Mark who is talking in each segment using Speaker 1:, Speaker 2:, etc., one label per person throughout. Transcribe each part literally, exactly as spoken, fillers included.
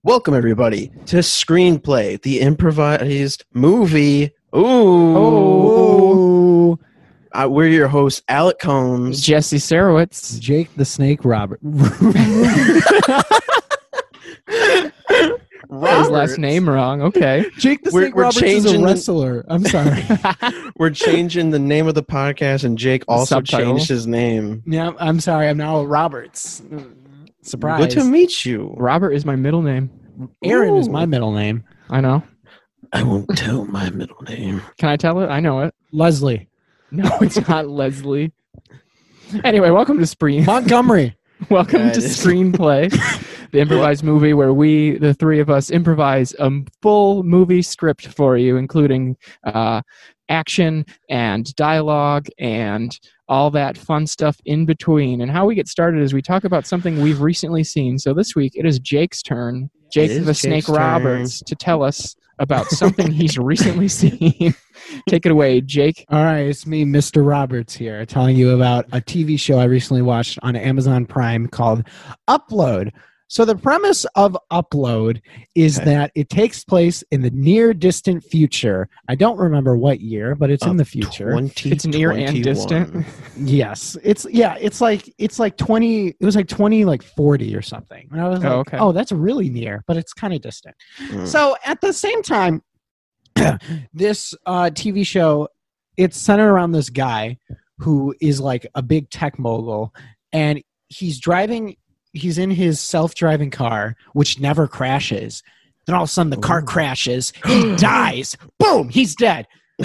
Speaker 1: Welcome, everybody, to Screenplay, the improvised movie. Ooh.
Speaker 2: Oh.
Speaker 1: Uh, we're your hosts, Alec Combs.
Speaker 3: Jesse Sarowitz.
Speaker 2: Jake the Snake Robert.
Speaker 3: Got his last name wrong. Okay.
Speaker 2: Jake the
Speaker 1: We're-
Speaker 2: Snake
Speaker 1: we're
Speaker 2: Roberts is a
Speaker 1: changing the-
Speaker 2: wrestler. I'm sorry.
Speaker 1: We're changing the name of the podcast, and Jake also
Speaker 3: Subtitle.
Speaker 1: changed his name.
Speaker 2: yeah, I'm sorry. I'm now Roberts. Surprise.
Speaker 1: Good to meet you.
Speaker 3: Robert is my middle name.
Speaker 2: Aaron is
Speaker 1: Ooh.
Speaker 2: my middle name.
Speaker 3: I know.
Speaker 1: I won't tell my middle name.
Speaker 3: Can I tell it? I know it.
Speaker 2: Leslie.
Speaker 3: No, it's not Leslie. Anyway, welcome to Spree.
Speaker 2: Montgomery.
Speaker 3: Welcome
Speaker 1: Yeah,
Speaker 3: to
Speaker 1: it is.
Speaker 3: Screenplay, the improvised movie where we, the three of us, improvise a full movie script for you, including uh, action and dialogue and all that fun stuff in between. And how we get started is we talk about something we've recently seen. So this week it is Jake's turn, Jake
Speaker 1: It is
Speaker 3: the
Speaker 1: Jake's
Speaker 3: Snake
Speaker 1: turn.
Speaker 3: Roberts, to tell us about something he's recently seen. Take it away, Jake.
Speaker 2: All right, it's me, Mister Roberts here, telling you about a T V show I recently watched on Amazon Prime called Upload. So the premise of Upload is
Speaker 1: Okay.
Speaker 2: that it takes place in the near distant future. I don't remember what year, but it's in
Speaker 1: Of
Speaker 2: the future.
Speaker 1: twenty
Speaker 3: It's near and distant.
Speaker 1: twenty-one.
Speaker 2: Yes, it's yeah, it's like it's like twenty. It was like twenty, like forty or something. And I was like,
Speaker 3: Oh,
Speaker 2: oh,
Speaker 3: okay.
Speaker 2: that's really near, but it's kind of distant.
Speaker 1: Mm.
Speaker 2: So at the same time, this uh, T V show, it's centered around this guy who is like a big tech mogul, and he's driving. He's in his self-driving car, which never crashes. Then all of a sudden, the car
Speaker 1: Ooh.
Speaker 2: crashes. He dies. Boom! He's dead.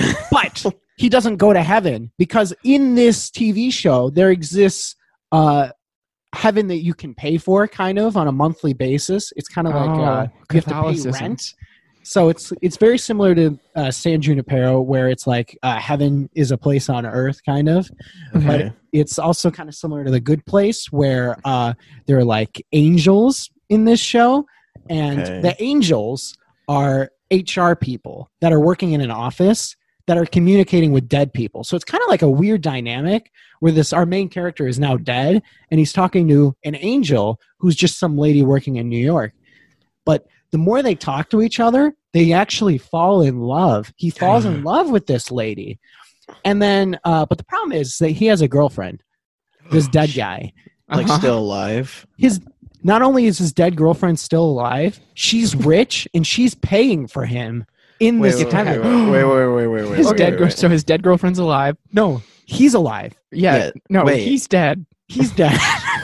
Speaker 2: But he doesn't go to heaven because in this T V show there exists uh, heaven that you can pay for, kind of on a monthly basis. It's kind of like
Speaker 3: Oh,
Speaker 2: uh, you have to pay
Speaker 3: Catholicism.
Speaker 2: rent. So it's it's very similar to uh, San Junipero, where it's like uh, heaven is a place on earth, kind of.
Speaker 1: Okay.
Speaker 2: But it's also kind of similar to The Good Place, where uh, there are like angels in this show, and
Speaker 1: Okay.
Speaker 2: the angels are H R people that are working in an office that are communicating with dead people. So it's kind of like a weird dynamic where this our main character is now dead, and he's talking to an angel who's just some lady working in New York. But the more they talk to each other, they actually fall in love. He falls in love with this lady. And then, uh, but the problem is that he has a girlfriend, this dead guy.
Speaker 1: Like
Speaker 3: Uh-huh.
Speaker 1: still alive.
Speaker 2: His not only is his dead girlfriend still alive, she's rich and she's paying for him in
Speaker 1: Wait,
Speaker 2: this
Speaker 1: wait,
Speaker 2: heaven.
Speaker 1: wait, wait, wait, wait, wait, wait.
Speaker 3: His
Speaker 1: wait,
Speaker 3: dead
Speaker 1: wait,
Speaker 3: girl.
Speaker 1: wait.
Speaker 3: So his dead girlfriend's alive.
Speaker 2: No, he's alive.
Speaker 3: Yeah.
Speaker 1: Yeah,
Speaker 3: no,
Speaker 1: wait.
Speaker 3: he's dead.
Speaker 2: He's dead.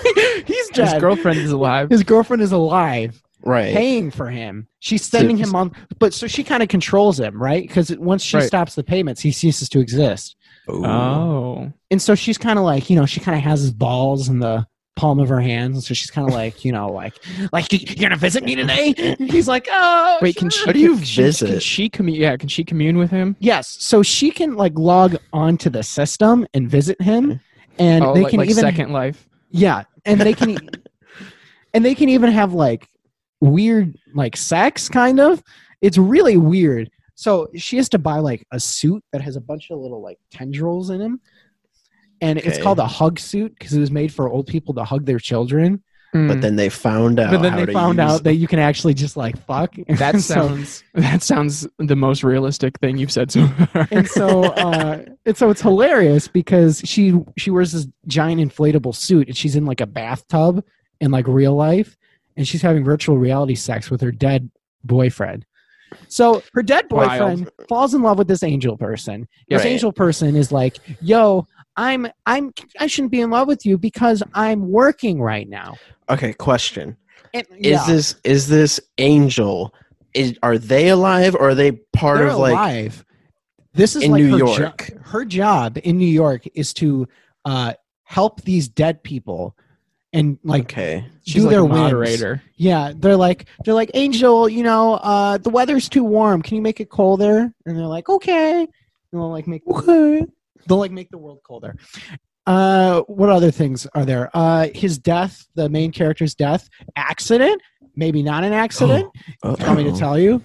Speaker 2: he's dead.
Speaker 3: His girlfriend is alive.
Speaker 2: His girlfriend is alive,
Speaker 1: Right.
Speaker 2: paying for him. She's sending him on, but so she kind of controls him, right? Because once she
Speaker 3: Right.
Speaker 2: stops the payments, he ceases to exist.
Speaker 1: Ooh.
Speaker 3: Oh.
Speaker 2: And so she's kind of like, you know, she kind of has his balls in the palm of her hands, and so she's kind of like, you know, like, like you- you're gonna visit me today? And he's like, oh,
Speaker 3: Wait, can
Speaker 2: sure."
Speaker 3: she?
Speaker 1: How do you
Speaker 3: can she-
Speaker 1: visit?
Speaker 3: Can she commune? Yeah, can she commune with him?
Speaker 2: Yes, so she can like log onto the system and visit him, and
Speaker 3: oh,
Speaker 2: they
Speaker 3: like,
Speaker 2: can
Speaker 3: like
Speaker 2: even
Speaker 3: Second Life.
Speaker 2: yeah, and they can, e- and they can even have like weird like sex, kind of. It's really weird. So she has to buy like a suit that has a bunch of little like tendrils in him, and it's
Speaker 1: Okay.
Speaker 2: called a hug suit because it was made for old people to hug their children.
Speaker 3: Mm.
Speaker 1: But then they found out.
Speaker 2: But then
Speaker 1: how
Speaker 2: they
Speaker 1: to
Speaker 2: found
Speaker 1: use-
Speaker 2: out that you can actually just like fuck.
Speaker 3: that
Speaker 2: So-
Speaker 3: sounds that sounds the most realistic thing you've said so far.
Speaker 2: and so uh and so it's hilarious because she she wears this giant inflatable suit and she's in like a bathtub in like real life, and she's having virtual reality sex with her dead boyfriend. So her dead boyfriend
Speaker 3: Wild.
Speaker 2: falls in love with this angel person. This
Speaker 1: Right.
Speaker 2: angel person is like, yo, I'm I'm I shouldn't be in love with you because I'm working right now.
Speaker 1: Okay, question.
Speaker 2: And,
Speaker 1: Is
Speaker 2: yeah,
Speaker 1: this is this angel? Is are they alive or are they part
Speaker 2: they're
Speaker 1: of like
Speaker 2: alive. This is
Speaker 1: in
Speaker 2: like
Speaker 1: New
Speaker 2: her
Speaker 1: York?
Speaker 2: jo- her job in New York is to uh, help these dead people and like
Speaker 1: okay.
Speaker 3: She's
Speaker 2: do
Speaker 3: like
Speaker 2: their
Speaker 3: a
Speaker 2: whims.
Speaker 3: moderator.
Speaker 2: Yeah, they're like they're like Angel, you know, uh, the weather's too warm. Can you make it colder? And they're like, okay. And they'll like make okay. They'll like make the world colder. Uh, what other things are there? Uh, his death, the main character's death, accident, maybe not an accident.
Speaker 1: Uh-oh.
Speaker 2: Want me to tell you?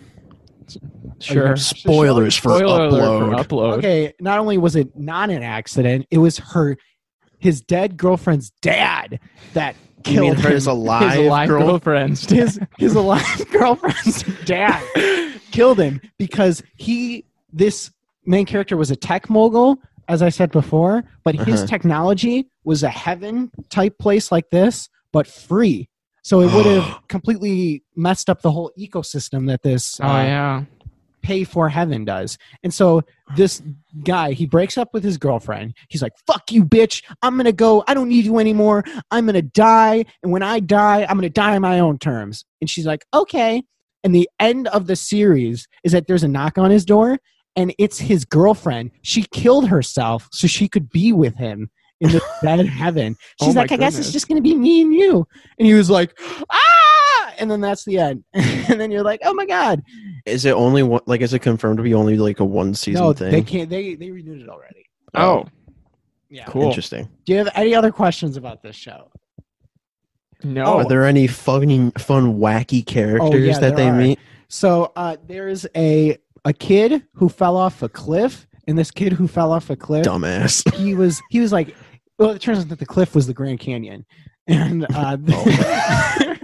Speaker 3: Sure.
Speaker 1: Spoilers for
Speaker 3: Spoiler alert
Speaker 1: upload.
Speaker 3: for upload.
Speaker 2: Okay, not only was it not an accident, it was her his dead girlfriend's dad that
Speaker 1: You mean
Speaker 2: killed
Speaker 1: her
Speaker 2: him.
Speaker 1: as alive,
Speaker 3: His alive
Speaker 1: girl?
Speaker 3: girlfriend's
Speaker 2: his his alive girlfriend's dad killed him because he this main character was a tech mogul, as I said before, but his
Speaker 1: Uh-huh.
Speaker 2: technology was a heaven type place like this, but free. So it would have completely messed up the whole ecosystem that this
Speaker 3: Oh
Speaker 2: uh,
Speaker 3: yeah.
Speaker 2: pay for heaven does. And so this guy, he breaks up with his girlfriend. He's like, fuck you, bitch. I'm going to go. I don't need you anymore. I'm going to die. And when I die, I'm going to die on my own terms. And she's like, okay. And the end of the series is that there's a knock on his door and it's his girlfriend. She killed herself so she could be with him in the dead heaven.
Speaker 3: Oh
Speaker 2: She's
Speaker 3: my
Speaker 2: like, I guess
Speaker 3: goodness.
Speaker 2: it's just going to be me and you. And he was like, ah! And then that's the end. And then you're like, oh my God.
Speaker 1: Is it only one? Like, is it confirmed to be only like a one season
Speaker 2: No,
Speaker 1: thing?
Speaker 2: they can't. They they renewed it already.
Speaker 3: Oh,
Speaker 2: Yeah.
Speaker 3: cool.
Speaker 1: Interesting.
Speaker 2: Do you have any other questions about this show?
Speaker 3: No.
Speaker 2: Oh,
Speaker 1: Are there any funny, fun, wacky characters
Speaker 2: yeah,
Speaker 1: that
Speaker 2: there
Speaker 1: they
Speaker 2: are.
Speaker 1: meet?
Speaker 2: So uh, there's a a kid who fell off a cliff, and this kid who fell off a cliff,
Speaker 1: Dumbass.
Speaker 2: he was he was like, well, it turns out that the cliff was the Grand Canyon, and uh,
Speaker 1: Oh.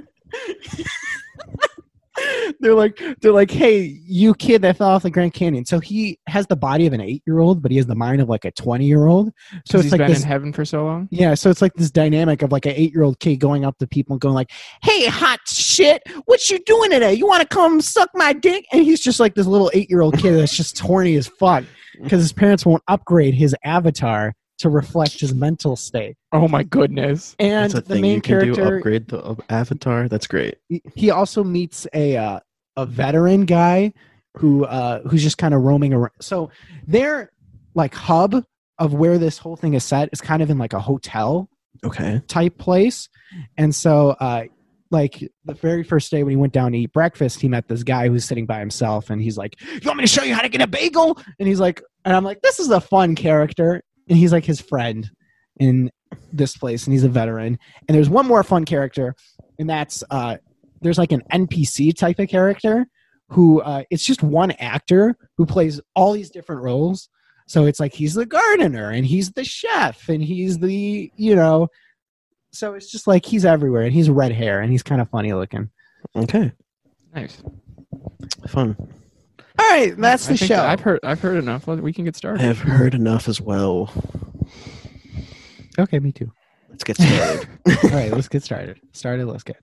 Speaker 2: they're like they're like, hey, you kid that fell off the Grand Canyon. So he has the body of an eight year old, but he has the mind of like a twenty year old. So
Speaker 3: 'Cause
Speaker 2: it's
Speaker 3: he's
Speaker 2: like
Speaker 3: been
Speaker 2: this.
Speaker 3: in heaven for so long.
Speaker 2: Yeah, so it's like this dynamic of like an eight-year-old kid going up to people and going like, "Hey, hot shit, what you doing today? You want to come suck my dick?" And he's just like this little eight-year-old kid that's just horny as fuck because his parents won't upgrade his avatar to reflect his mental state.
Speaker 3: Oh my goodness.
Speaker 2: And
Speaker 1: That's a
Speaker 2: the
Speaker 1: thing
Speaker 2: main
Speaker 1: you can do.
Speaker 2: character,
Speaker 1: Upgrade the uh, avatar. That's great.
Speaker 2: he- he also meets a uh, a veteran guy who uh, who's just kind of roaming around. So their like hub of where this whole thing is set is kind of in like a hotel
Speaker 1: Okay.
Speaker 2: type place. And so uh like the very first day when he went down to eat breakfast, he met this guy who's sitting by himself and he's like, you want me to show you how to get a bagel? And he's like, and I'm like, this is a fun character. And he's like his friend in this place and he's a veteran. And there's one more fun character, and that's uh there's like an N P C type of character who uh it's just one actor who plays all these different roles. So it's like he's the gardener and he's the chef and he's the, you know, so it's just like he's everywhere and he's red hair and he's kind of funny looking.
Speaker 1: Okay.
Speaker 3: Nice.
Speaker 1: Fun.
Speaker 2: All right, that's
Speaker 3: I
Speaker 2: the
Speaker 3: think
Speaker 2: show.
Speaker 3: that I've heard. I've heard enough. Let- We can get
Speaker 1: I
Speaker 3: started.
Speaker 1: have heard enough as well.
Speaker 2: Okay, me too.
Speaker 1: Let's get started.
Speaker 2: All right, let's get started. Started, let's get.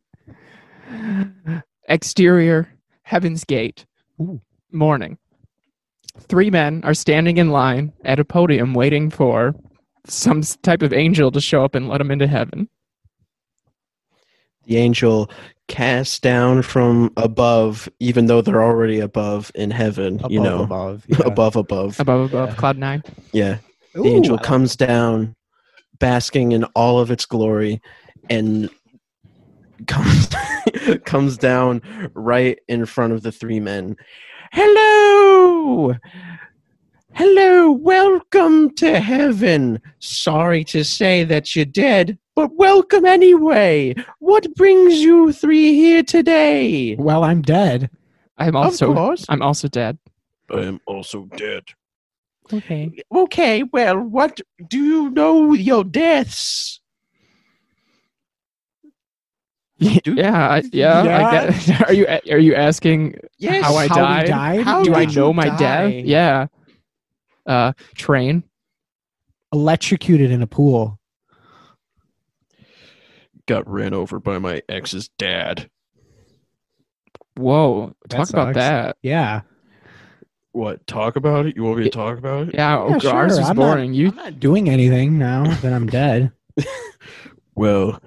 Speaker 3: Exterior, Heaven's Gate.
Speaker 2: Ooh.
Speaker 3: Morning. Three men are standing in line at a podium waiting for some s- type of angel to show up and let them into heaven.
Speaker 1: The angel cast down from above, even though they're already above in heaven. you know,
Speaker 2: above,
Speaker 1: above, above.
Speaker 3: Above, above,
Speaker 2: Yeah.
Speaker 3: cloud nine.
Speaker 1: Yeah.
Speaker 2: Ooh,
Speaker 1: The angel
Speaker 2: I like-
Speaker 1: comes down, basking in all of its glory, and comes comes down right in front of the three men. Hello, hello, welcome to heaven. Sorry to say that you're dead, but welcome anyway. What brings you three here today?
Speaker 2: Well, I'm dead.
Speaker 3: I'm
Speaker 1: Of
Speaker 3: also.
Speaker 1: course,
Speaker 3: I'm also dead.
Speaker 1: I am also dead.
Speaker 3: Okay.
Speaker 1: Okay, well, what do you know your deaths? Do-
Speaker 3: Yeah. I, yeah.
Speaker 2: Yeah.
Speaker 3: I get, are you Are you asking
Speaker 1: Yes.
Speaker 3: how I
Speaker 2: How we
Speaker 3: died?
Speaker 2: died?
Speaker 1: How
Speaker 3: Do I
Speaker 1: did
Speaker 3: know
Speaker 1: you
Speaker 3: my
Speaker 1: die?
Speaker 3: death? Yeah. Uh, train.
Speaker 2: Electrocuted in a pool.
Speaker 1: Got ran over by my ex's dad.
Speaker 3: Whoa.
Speaker 2: That
Speaker 3: Talk about
Speaker 2: sucks.
Speaker 3: that.
Speaker 2: Yeah.
Speaker 1: What? Talk about it? You want me to talk about it?
Speaker 3: Yeah. oh,
Speaker 2: Yeah,
Speaker 3: ours
Speaker 2: sure.
Speaker 3: is
Speaker 2: I'm not-
Speaker 3: boring. you.
Speaker 2: I'm not doing anything now that I'm dead.
Speaker 1: Well,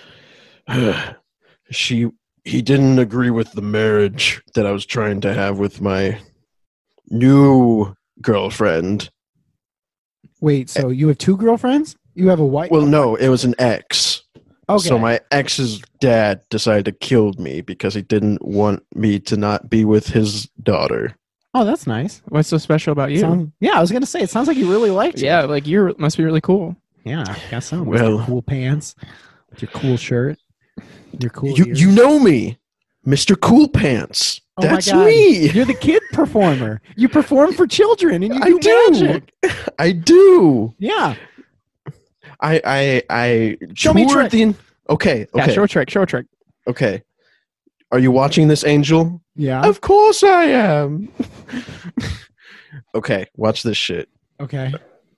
Speaker 1: she he didn't agree with the marriage that I was trying to have with my new girlfriend.
Speaker 2: Wait, so you have two girlfriends? You have a wife?
Speaker 1: Well, no, it was an ex.
Speaker 2: okay.
Speaker 1: So my ex's dad decided to kill me because he didn't want me to not be with his daughter.
Speaker 2: Oh, that's nice.
Speaker 3: What's so special about you?
Speaker 2: Sound- yeah, I was gonna say it sounds like you really liked it.
Speaker 3: yeah. Like you must be really cool.
Speaker 2: Yeah, got some.
Speaker 1: Well-
Speaker 2: Well, cool pants, with your cool shirt, your cool.
Speaker 1: You
Speaker 2: ears.
Speaker 1: you know me, Mister Cool Pants.
Speaker 2: Oh my
Speaker 1: That's
Speaker 2: God.
Speaker 1: me.
Speaker 2: You're the kid performer. You perform for children, and you
Speaker 1: I
Speaker 2: do,
Speaker 1: do.
Speaker 2: magic.
Speaker 1: I do.
Speaker 2: Yeah.
Speaker 1: I I I
Speaker 2: Show me a
Speaker 1: toured
Speaker 2: trick.
Speaker 1: the Okay,
Speaker 3: Yeah,
Speaker 1: okay,
Speaker 3: short trick, short trick.
Speaker 1: okay. Are you watching this, Angel?
Speaker 2: Yeah.
Speaker 1: Of course I am. Okay, watch this shit.
Speaker 2: Okay.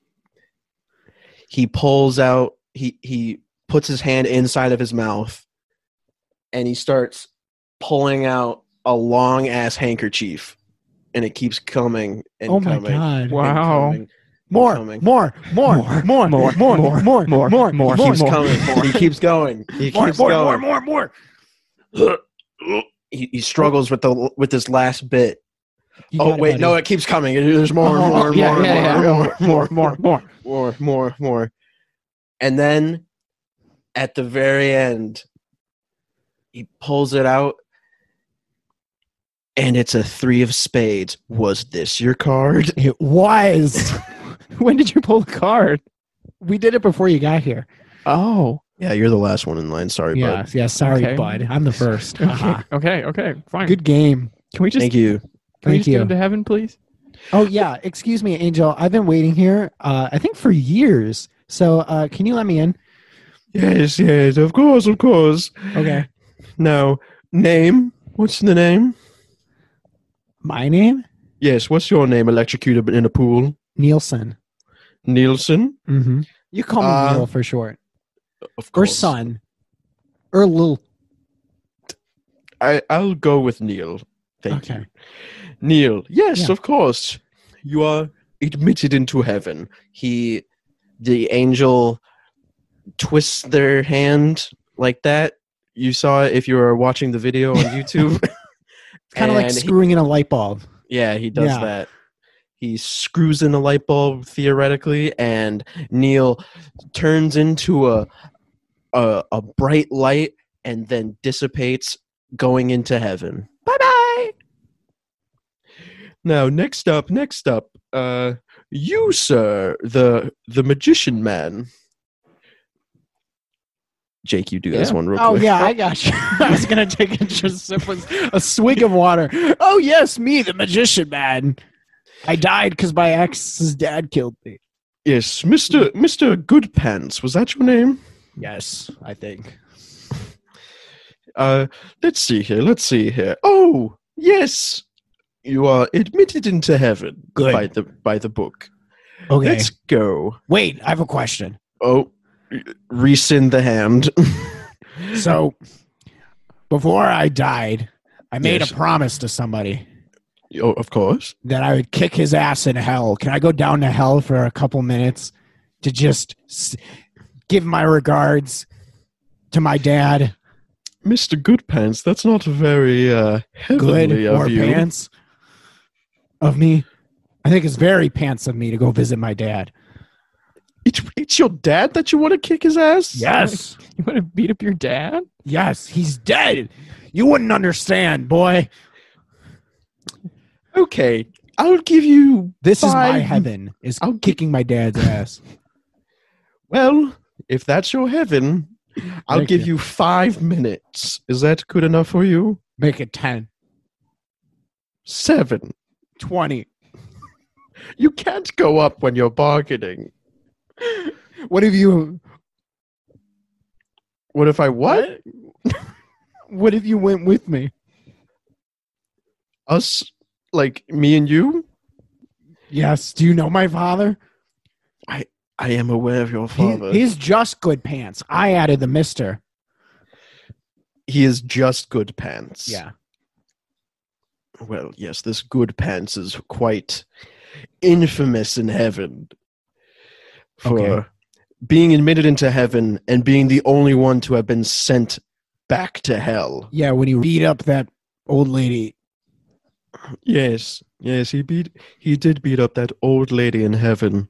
Speaker 1: He pulls out, he, he puts his hand inside of his mouth, and he starts pulling out a long-ass handkerchief, and it keeps coming and
Speaker 2: Oh my
Speaker 1: coming.
Speaker 2: god.
Speaker 1: and
Speaker 3: Wow.
Speaker 1: coming.
Speaker 2: More,
Speaker 1: coming.
Speaker 2: more, more, more, more, more, more, more, more, more, more,
Speaker 3: more,
Speaker 1: He keeps
Speaker 3: more,
Speaker 1: coming.
Speaker 3: more.
Speaker 1: He keeps going. He
Speaker 2: more,
Speaker 1: keeps
Speaker 2: more,
Speaker 1: going.
Speaker 2: more, more, more.
Speaker 1: He, he struggles with the with this last bit.
Speaker 2: You
Speaker 1: Oh
Speaker 2: got it,
Speaker 1: wait,
Speaker 2: buddy.
Speaker 1: no, it keeps coming. There's more,
Speaker 2: Oh,
Speaker 1: more,
Speaker 3: yeah,
Speaker 1: more,
Speaker 3: yeah, yeah.
Speaker 1: more, more,
Speaker 3: More, more, more.
Speaker 1: more, more, more. And then at the very end, he pulls it out, and it's a three of spades. Was this your card?
Speaker 2: It was.
Speaker 3: When did you pull the card?
Speaker 2: We did it before you got here.
Speaker 3: Oh.
Speaker 1: Yeah, you're the last one in line. Sorry,
Speaker 2: Yeah,
Speaker 1: bud.
Speaker 2: yeah. Sorry,
Speaker 3: Okay.
Speaker 2: bud. I'm the first.
Speaker 3: Okay.
Speaker 2: Haha.
Speaker 3: Okay. Okay. Fine.
Speaker 2: Good game.
Speaker 3: Can we just
Speaker 1: Thank you.
Speaker 3: can we
Speaker 2: Thank
Speaker 3: just get
Speaker 2: you.
Speaker 3: into heaven, please?
Speaker 2: Oh yeah. Excuse me, Angel. I've been waiting here. Uh, I think for years. So, uh, can you let me in?
Speaker 1: Yes, yes, of course, of course.
Speaker 2: Okay.
Speaker 1: Now, name. What's the name?
Speaker 2: My name?
Speaker 1: Yes, what's your name? Electrocuted in a pool.
Speaker 2: Nielsen.
Speaker 1: Nielsen.
Speaker 2: Mm-hmm. You call me
Speaker 1: Uh,
Speaker 2: Neil for short,
Speaker 1: Of
Speaker 2: or
Speaker 1: course.
Speaker 2: son, or Lil.
Speaker 1: I I'll go with Neil. Thank
Speaker 2: Okay.
Speaker 1: you. Neil. Yes,
Speaker 2: Yeah.
Speaker 1: of course. You are admitted into heaven. He, the angel, twists their hand like that. You saw it if you were watching the video on YouTube.
Speaker 2: It's kind of like
Speaker 1: And he-
Speaker 2: screwing in a light bulb.
Speaker 1: Yeah, he does
Speaker 2: Yeah.
Speaker 1: that. He screws in a light bulb theoretically, and Neil turns into a a, a bright light and then dissipates, going into heaven.
Speaker 2: Bye bye.
Speaker 1: Now, next up, next up, uh, you, sir, the the magician man. Jake, you do this
Speaker 3: Yeah.
Speaker 1: one real
Speaker 2: Oh
Speaker 1: quick.
Speaker 2: yeah, I got you. I was gonna take a just sip with a swig of water. Oh yes, me, the magician man. I died because my ex's dad killed me.
Speaker 1: Yes, Mister Mister Goodpants. Was that your name?
Speaker 2: Yes, I think.
Speaker 1: Uh, let's see here. Let's see here. Oh, yes, you are admitted into heaven
Speaker 2: Good.
Speaker 1: by the by the book.
Speaker 2: Okay.
Speaker 1: Let's go.
Speaker 2: Wait, I have a question.
Speaker 1: Oh, rescind the hand.
Speaker 2: So, before I died, I made
Speaker 1: Yes.
Speaker 2: a promise to somebody
Speaker 1: Oh, of course.
Speaker 2: that I would kick his ass in hell. Can I go down to hell for a couple minutes to just s- give my regards to my dad?
Speaker 1: Mister Goodpants, that's not very uh,
Speaker 2: Good
Speaker 1: heavenly
Speaker 2: or
Speaker 1: of you.
Speaker 2: pants of me? I think it's very pants of me to go visit my dad.
Speaker 1: It's, it's your dad that you want to kick his ass?
Speaker 2: Yes.
Speaker 3: You want to beat up your dad?
Speaker 2: Yes, he's dead. You wouldn't understand, boy.
Speaker 1: Okay, I'll give you.
Speaker 2: This is my
Speaker 1: Five-
Speaker 2: heaven, is
Speaker 1: I'll gi-
Speaker 2: kicking my dad's ass.
Speaker 1: Well, if that's your heaven, I'll
Speaker 2: Thank
Speaker 1: give
Speaker 2: you.
Speaker 1: you five minutes. Is that good enough for you?
Speaker 2: Make it ten,
Speaker 1: Seven.
Speaker 2: twenty.
Speaker 1: You can't go up when you're bargaining.
Speaker 2: What have you...
Speaker 1: What if I what?
Speaker 2: What if you went with me?
Speaker 1: Us, like me and you?
Speaker 2: Yes. Do you know my father?
Speaker 1: I am aware of your
Speaker 2: He,
Speaker 1: father.
Speaker 2: he's just good pants. I added the mister.
Speaker 1: he is just good pants.
Speaker 2: Yeah.
Speaker 1: Well, yes, this good pants is quite infamous in heaven for
Speaker 2: Okay.
Speaker 1: being admitted into heaven and being the only one to have been sent back to hell.
Speaker 2: Yeah, when he beat up that old lady.
Speaker 1: Yes, yes, he beat he did beat up that old lady in heaven.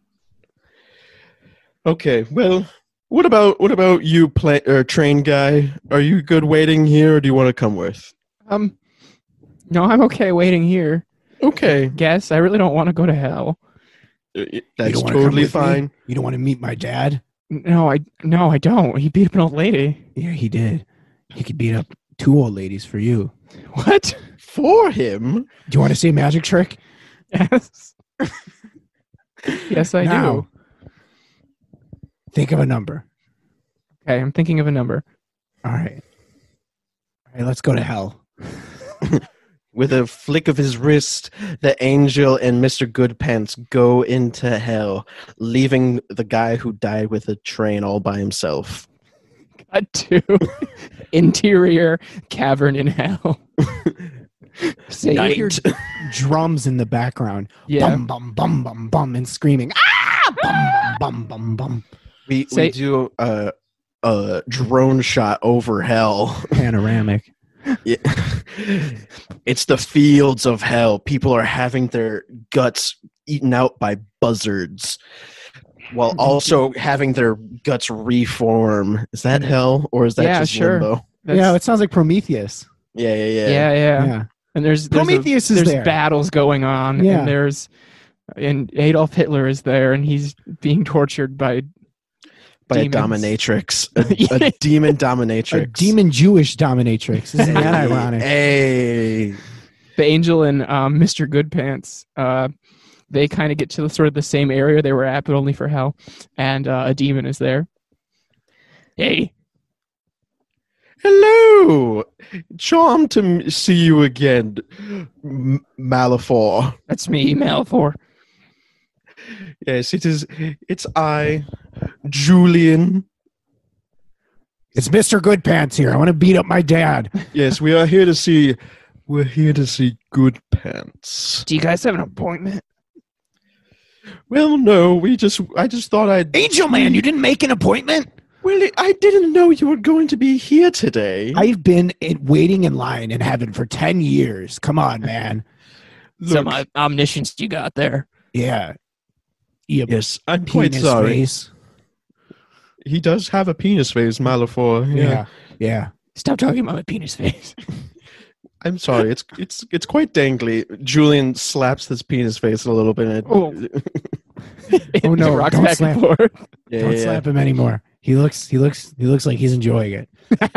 Speaker 1: Okay, well, what about what about you, play, uh, train guy? Are you good waiting here, or do you want to come with?
Speaker 3: Um, no, I'm okay waiting here.
Speaker 1: Okay,
Speaker 3: Guess I really don't want to go to hell.
Speaker 1: uh,
Speaker 2: You
Speaker 1: that's
Speaker 2: don't wanna come
Speaker 1: totally
Speaker 2: with me?
Speaker 1: fine.
Speaker 2: You don't want to meet my dad?
Speaker 3: No, I no, I don't. He beat up an old lady.
Speaker 2: Yeah, he did. He could beat up two old ladies for you.
Speaker 3: What?
Speaker 1: For him,
Speaker 2: Do you want to see a magic trick?
Speaker 3: Yes. Yes, I
Speaker 2: Now,
Speaker 3: do.
Speaker 2: think of a number.
Speaker 3: Okay, I'm thinking of a number.
Speaker 2: All right. All right, let's go to hell.
Speaker 1: With a flick of his wrist, the angel and Mister Goodpants go into hell, leaving the guy who died with a train all by himself.
Speaker 3: Cut to interior cavern in hell. Say
Speaker 2: You
Speaker 1: Night.
Speaker 2: hear drums in the background.
Speaker 3: Yeah.
Speaker 2: Bum, bum, bum, bum, bum, and screaming. Ah! Bum, bum, bum, bum, bum.
Speaker 1: We,
Speaker 3: Say-
Speaker 1: we do a, a drone shot over hell.
Speaker 2: Panoramic.
Speaker 1: Yeah. It's the fields of hell. People are having their guts eaten out by buzzards while also having their guts reform. Is that hell or is that
Speaker 3: Yeah,
Speaker 1: just
Speaker 3: sure.
Speaker 1: limbo?
Speaker 3: That's-
Speaker 2: Yeah, it sounds like Prometheus.
Speaker 1: Yeah, yeah, yeah.
Speaker 3: yeah, yeah,
Speaker 2: Yeah.
Speaker 3: And there's, there's
Speaker 2: Prometheus
Speaker 3: a,
Speaker 2: is
Speaker 3: there's
Speaker 2: there.
Speaker 3: battles going on,
Speaker 2: Yeah.
Speaker 3: and there's and Adolf Hitler is there, and he's being tortured by
Speaker 1: By
Speaker 3: demons.
Speaker 1: a dominatrix. A, a demon dominatrix.
Speaker 2: A demon Jewish dominatrix. Isn't that ironic?
Speaker 1: Hey.
Speaker 3: the angel and um, Mister Goodpants. Uh, they kind of get to the, sort of the same area they were at, but only for hell, and uh, a demon is there. Hey,
Speaker 1: Hello. Charmed to m- see you again, M- Malifor.
Speaker 3: that's me, Malfor.
Speaker 1: Yes, it is. It's I, Julian.
Speaker 2: It's Mister Goodpants here. I want to beat up my dad.
Speaker 1: Yes, we are here to see. We're here to see Good Pants.
Speaker 3: Do you guys have an appointment?
Speaker 1: Well, no, we just. I just thought I'd.
Speaker 2: Angel Man, you didn't make an appointment?
Speaker 1: Well, I didn't know you were going to be here today.
Speaker 2: I've been in, waiting in line in heaven for ten years. Come on, man.
Speaker 3: Some
Speaker 1: Look,
Speaker 3: uh, omniscience you got there.
Speaker 2: Yeah. You
Speaker 1: yes, I'm quite
Speaker 2: penis
Speaker 1: sorry.
Speaker 2: face.
Speaker 1: He does have a penis face, Malifor. Yeah.
Speaker 2: Yeah. Yeah.
Speaker 3: Stop talking about my penis face.
Speaker 1: I'm sorry. It's it's it's quite dangly. Julian slaps his penis face a little bit. And
Speaker 3: Oh.
Speaker 2: Oh, no,
Speaker 3: It rocks
Speaker 2: don't
Speaker 3: back
Speaker 2: slap.
Speaker 3: and forth.
Speaker 1: yeah,
Speaker 2: Don't
Speaker 1: yeah,
Speaker 2: slap him anymore. He looks he looks he looks like he's enjoying it.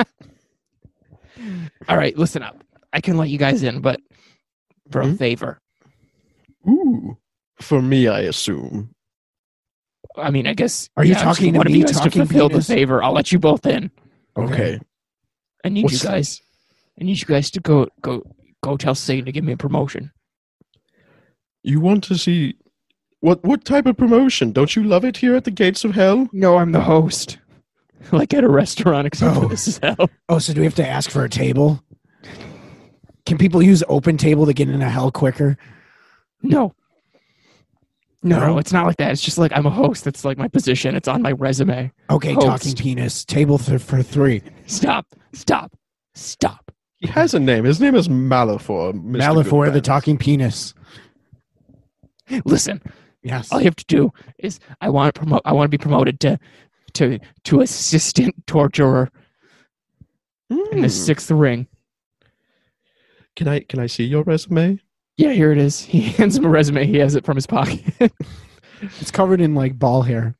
Speaker 3: All right, listen up. I can let you guys in, but for a
Speaker 1: Mhm.
Speaker 3: favor.
Speaker 1: Ooh, for me, I assume.
Speaker 3: I mean, I guess.
Speaker 2: Are you
Speaker 3: yeah,
Speaker 2: talking
Speaker 3: just
Speaker 2: to
Speaker 3: one of
Speaker 2: me,
Speaker 3: you guys to
Speaker 2: talking
Speaker 3: fulfill
Speaker 2: penis?
Speaker 3: the favor? I'll let you both in.
Speaker 1: Okay.
Speaker 3: I need
Speaker 1: What's-
Speaker 3: you guys. I need you guys to go go go tell Satan to give me a promotion.
Speaker 1: You want to see what what type of promotion? Don't you love it here at the gates of hell?
Speaker 3: No, I'm the host. Like at a restaurant, except
Speaker 2: Oh.
Speaker 3: for this is hell.
Speaker 2: Oh, so do we have to ask for a table? Can people use open table to get into hell quicker?
Speaker 3: No. No,
Speaker 2: No?
Speaker 3: it's not like that. It's just like I'm a host. It's like my position. It's on my resume.
Speaker 2: Okay,
Speaker 3: Host.
Speaker 2: talking penis. Table th- for three.
Speaker 3: Stop. Stop. Stop.
Speaker 1: He has a name. His name is Malifor. Mister
Speaker 2: Malifor, the
Speaker 1: Goodpants.
Speaker 2: talking penis.
Speaker 3: Listen,
Speaker 2: Yes.
Speaker 3: all you have to do is I want to promote. I want to be promoted to to to assistant torturer in the
Speaker 1: Hmm.
Speaker 3: sixth ring.
Speaker 1: Can I can I see your resume?
Speaker 3: Yeah, here it is. He hands him a resume. He has it from his pocket.
Speaker 2: It's covered in like ball hair.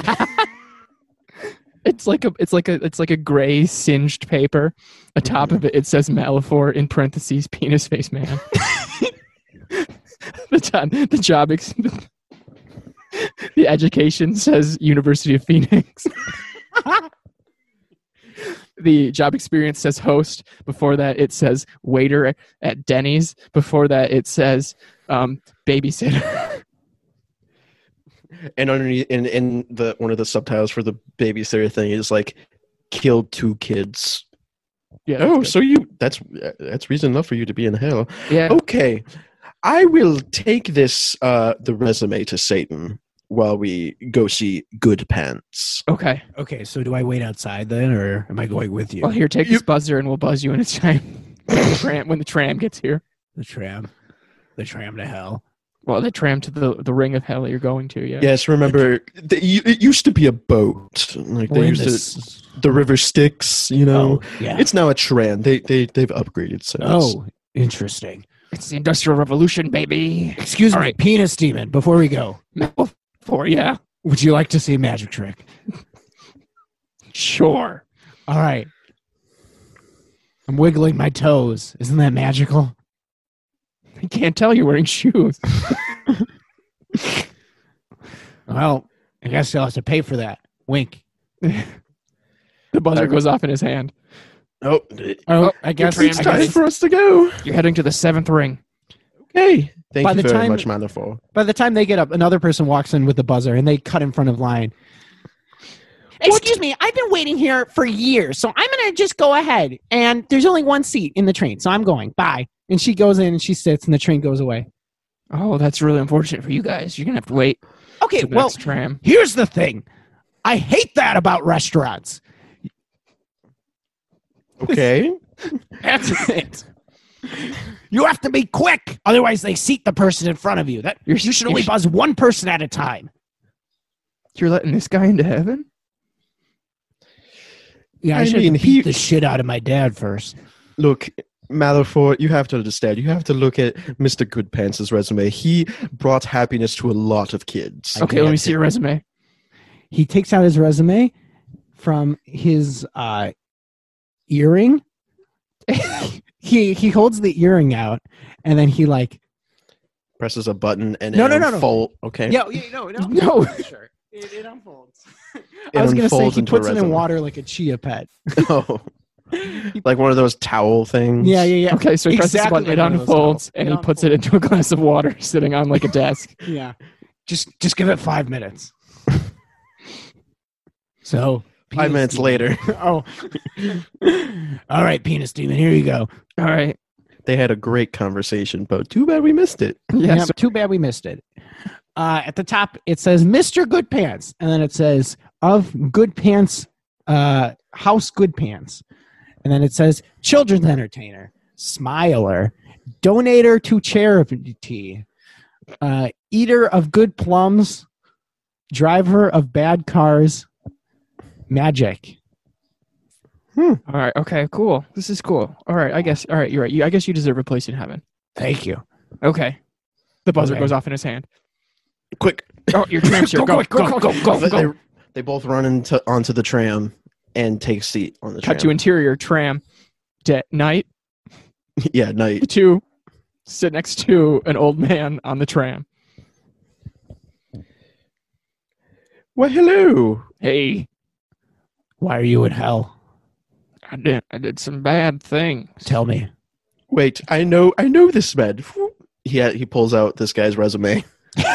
Speaker 3: It's like a it's like a it's like a gray singed paper. Atop of it, it says Malifor in parentheses penis face man. the job the job ex- the education says University of Phoenix. The job experience says host. Before that, it says waiter at Denny's. Before that, it says um, babysitter.
Speaker 1: And underneath, in in the one of the subtitles for the babysitter thing is like, killed two kids.
Speaker 3: Yeah.
Speaker 1: Oh,
Speaker 3: that's
Speaker 1: so you that's that's reason enough for you to be in hell.
Speaker 3: good. yeah.
Speaker 1: Okay, I will take this uh the resume to Satan while we go see Good Pants.
Speaker 3: Okay.
Speaker 2: Okay, so do I wait outside then, or am I going with you?
Speaker 3: Well, here, take
Speaker 1: You-
Speaker 3: this buzzer, and we'll buzz you when it's time. when, the tram, when the tram gets here.
Speaker 2: The tram. The tram to hell.
Speaker 3: Well, the tram to the the ring of hell you're going to. Yeah.
Speaker 1: Yes, remember the, you, it used to be a boat. Like
Speaker 2: We're
Speaker 1: they
Speaker 2: in
Speaker 1: used
Speaker 2: this-
Speaker 1: to the river Styx. You know,
Speaker 2: Oh, yeah.
Speaker 1: it's now a tram. They they they've upgraded since.
Speaker 2: Oh, interesting.
Speaker 3: It's the Industrial Revolution, baby.
Speaker 2: Excuse
Speaker 3: All
Speaker 2: me,
Speaker 3: right.
Speaker 2: penis demon. Before we go,
Speaker 3: For yeah.
Speaker 2: would you like to see a magic trick?
Speaker 3: Sure.
Speaker 2: All right. I'm wiggling my toes. Isn't that magical?
Speaker 3: I can't tell you're wearing shoes.
Speaker 2: Well, I guess you'll have to pay for that. Wink.
Speaker 3: The buzzer goes off in his hand.
Speaker 1: Oh,
Speaker 2: Oh, I guess.
Speaker 3: tram
Speaker 2: I
Speaker 1: it's
Speaker 3: is
Speaker 1: time
Speaker 2: guess
Speaker 1: for us to go.
Speaker 3: You're heading to the seventh ring.
Speaker 1: Okay. Thank
Speaker 2: By
Speaker 1: you
Speaker 2: the
Speaker 1: very
Speaker 2: time-
Speaker 1: much, Malifaux.
Speaker 2: by the time they get up, another person walks in with the buzzer, and they cut in front of line. Excuse me, I've been waiting here for years, so I'm gonna just go ahead. And there's only one seat in the train, so I'm going. Bye. And she goes in and she sits, and the train goes away.
Speaker 3: Oh, that's really unfortunate for you guys. You're gonna have to wait
Speaker 2: Okay,
Speaker 3: for the
Speaker 2: well,
Speaker 3: next tram.
Speaker 2: here's the thing. I hate that about restaurants.
Speaker 1: Okay.
Speaker 2: That's it. You have to be quick, otherwise they seat the person in front of you. That
Speaker 3: You're-
Speaker 2: you should only
Speaker 3: you're-
Speaker 2: buzz one person at a time.
Speaker 3: You're letting this guy into heaven?
Speaker 2: Yeah, I,
Speaker 1: I
Speaker 2: should
Speaker 1: mean,
Speaker 2: beat
Speaker 1: he-
Speaker 2: the shit out of my dad first.
Speaker 1: Look, Malifaux, you have to understand. You have to look at Mister Goodpants' resume. He brought happiness to a lot of kids.
Speaker 3: Okay, let me see your resume.
Speaker 2: He takes out his resume from his uh, earring. he he holds the earring out, and then he like
Speaker 1: Presses a button and
Speaker 2: No,
Speaker 1: it
Speaker 2: no, no, no.
Speaker 1: unfold. Okay.
Speaker 2: yeah, yeah no no
Speaker 3: No.
Speaker 2: sure it, it unfolds.
Speaker 1: It
Speaker 2: I was gonna say
Speaker 1: unfolds
Speaker 2: he
Speaker 1: into a
Speaker 2: puts it in
Speaker 1: resume.
Speaker 2: water like a chia pet.
Speaker 1: Oh. Like one of those towel things.
Speaker 2: Yeah, yeah, yeah.
Speaker 3: Okay, so he presses
Speaker 2: Exactly
Speaker 3: the button, it
Speaker 2: like one of those
Speaker 3: unfolds,
Speaker 2: towels.
Speaker 3: and
Speaker 2: It
Speaker 3: he puts it
Speaker 2: unfolds.
Speaker 3: into a glass of water sitting on like a desk.
Speaker 2: Yeah. Just just give it five minutes. So
Speaker 1: Five
Speaker 2: penis
Speaker 1: minutes
Speaker 2: demon.
Speaker 1: later,
Speaker 2: Oh. All right, penis demon, here you go.
Speaker 3: All right.
Speaker 1: they had a great conversation, but too bad we missed it.
Speaker 3: Yeah.
Speaker 2: Yeah,
Speaker 3: so-
Speaker 2: too bad we missed it. Uh, at the top, it says Mister Good Pants, and then it says of Good Pants, uh, House Good Pants, and then it says children's entertainer, smiler, donator to charity, uh, eater of good plums, driver of bad cars, magic.
Speaker 3: All right. Okay. Cool. This is cool. All right. I guess. All right. You're right. You, I guess you deserve a place in heaven.
Speaker 2: Thank you.
Speaker 3: Okay. The buzzer
Speaker 2: Okay.
Speaker 3: goes off in his hand.
Speaker 1: Quick.
Speaker 3: Oh, your tram's here. Go,
Speaker 2: quick,
Speaker 3: go,
Speaker 2: go,
Speaker 3: go, go,
Speaker 1: they,
Speaker 3: go.
Speaker 1: they- they both run into onto the tram and take a seat on the
Speaker 3: Cut to
Speaker 1: tram.
Speaker 3: interior tram. De- night.
Speaker 1: yeah, night.
Speaker 3: The two sit next to an old man on the tram.
Speaker 1: Well, hello.
Speaker 3: Hey,
Speaker 2: Why are you in hell?
Speaker 3: I did. I did some bad things.
Speaker 2: Tell me.
Speaker 1: Wait, I know, I know this man. He ha- he pulls out this guy's resume.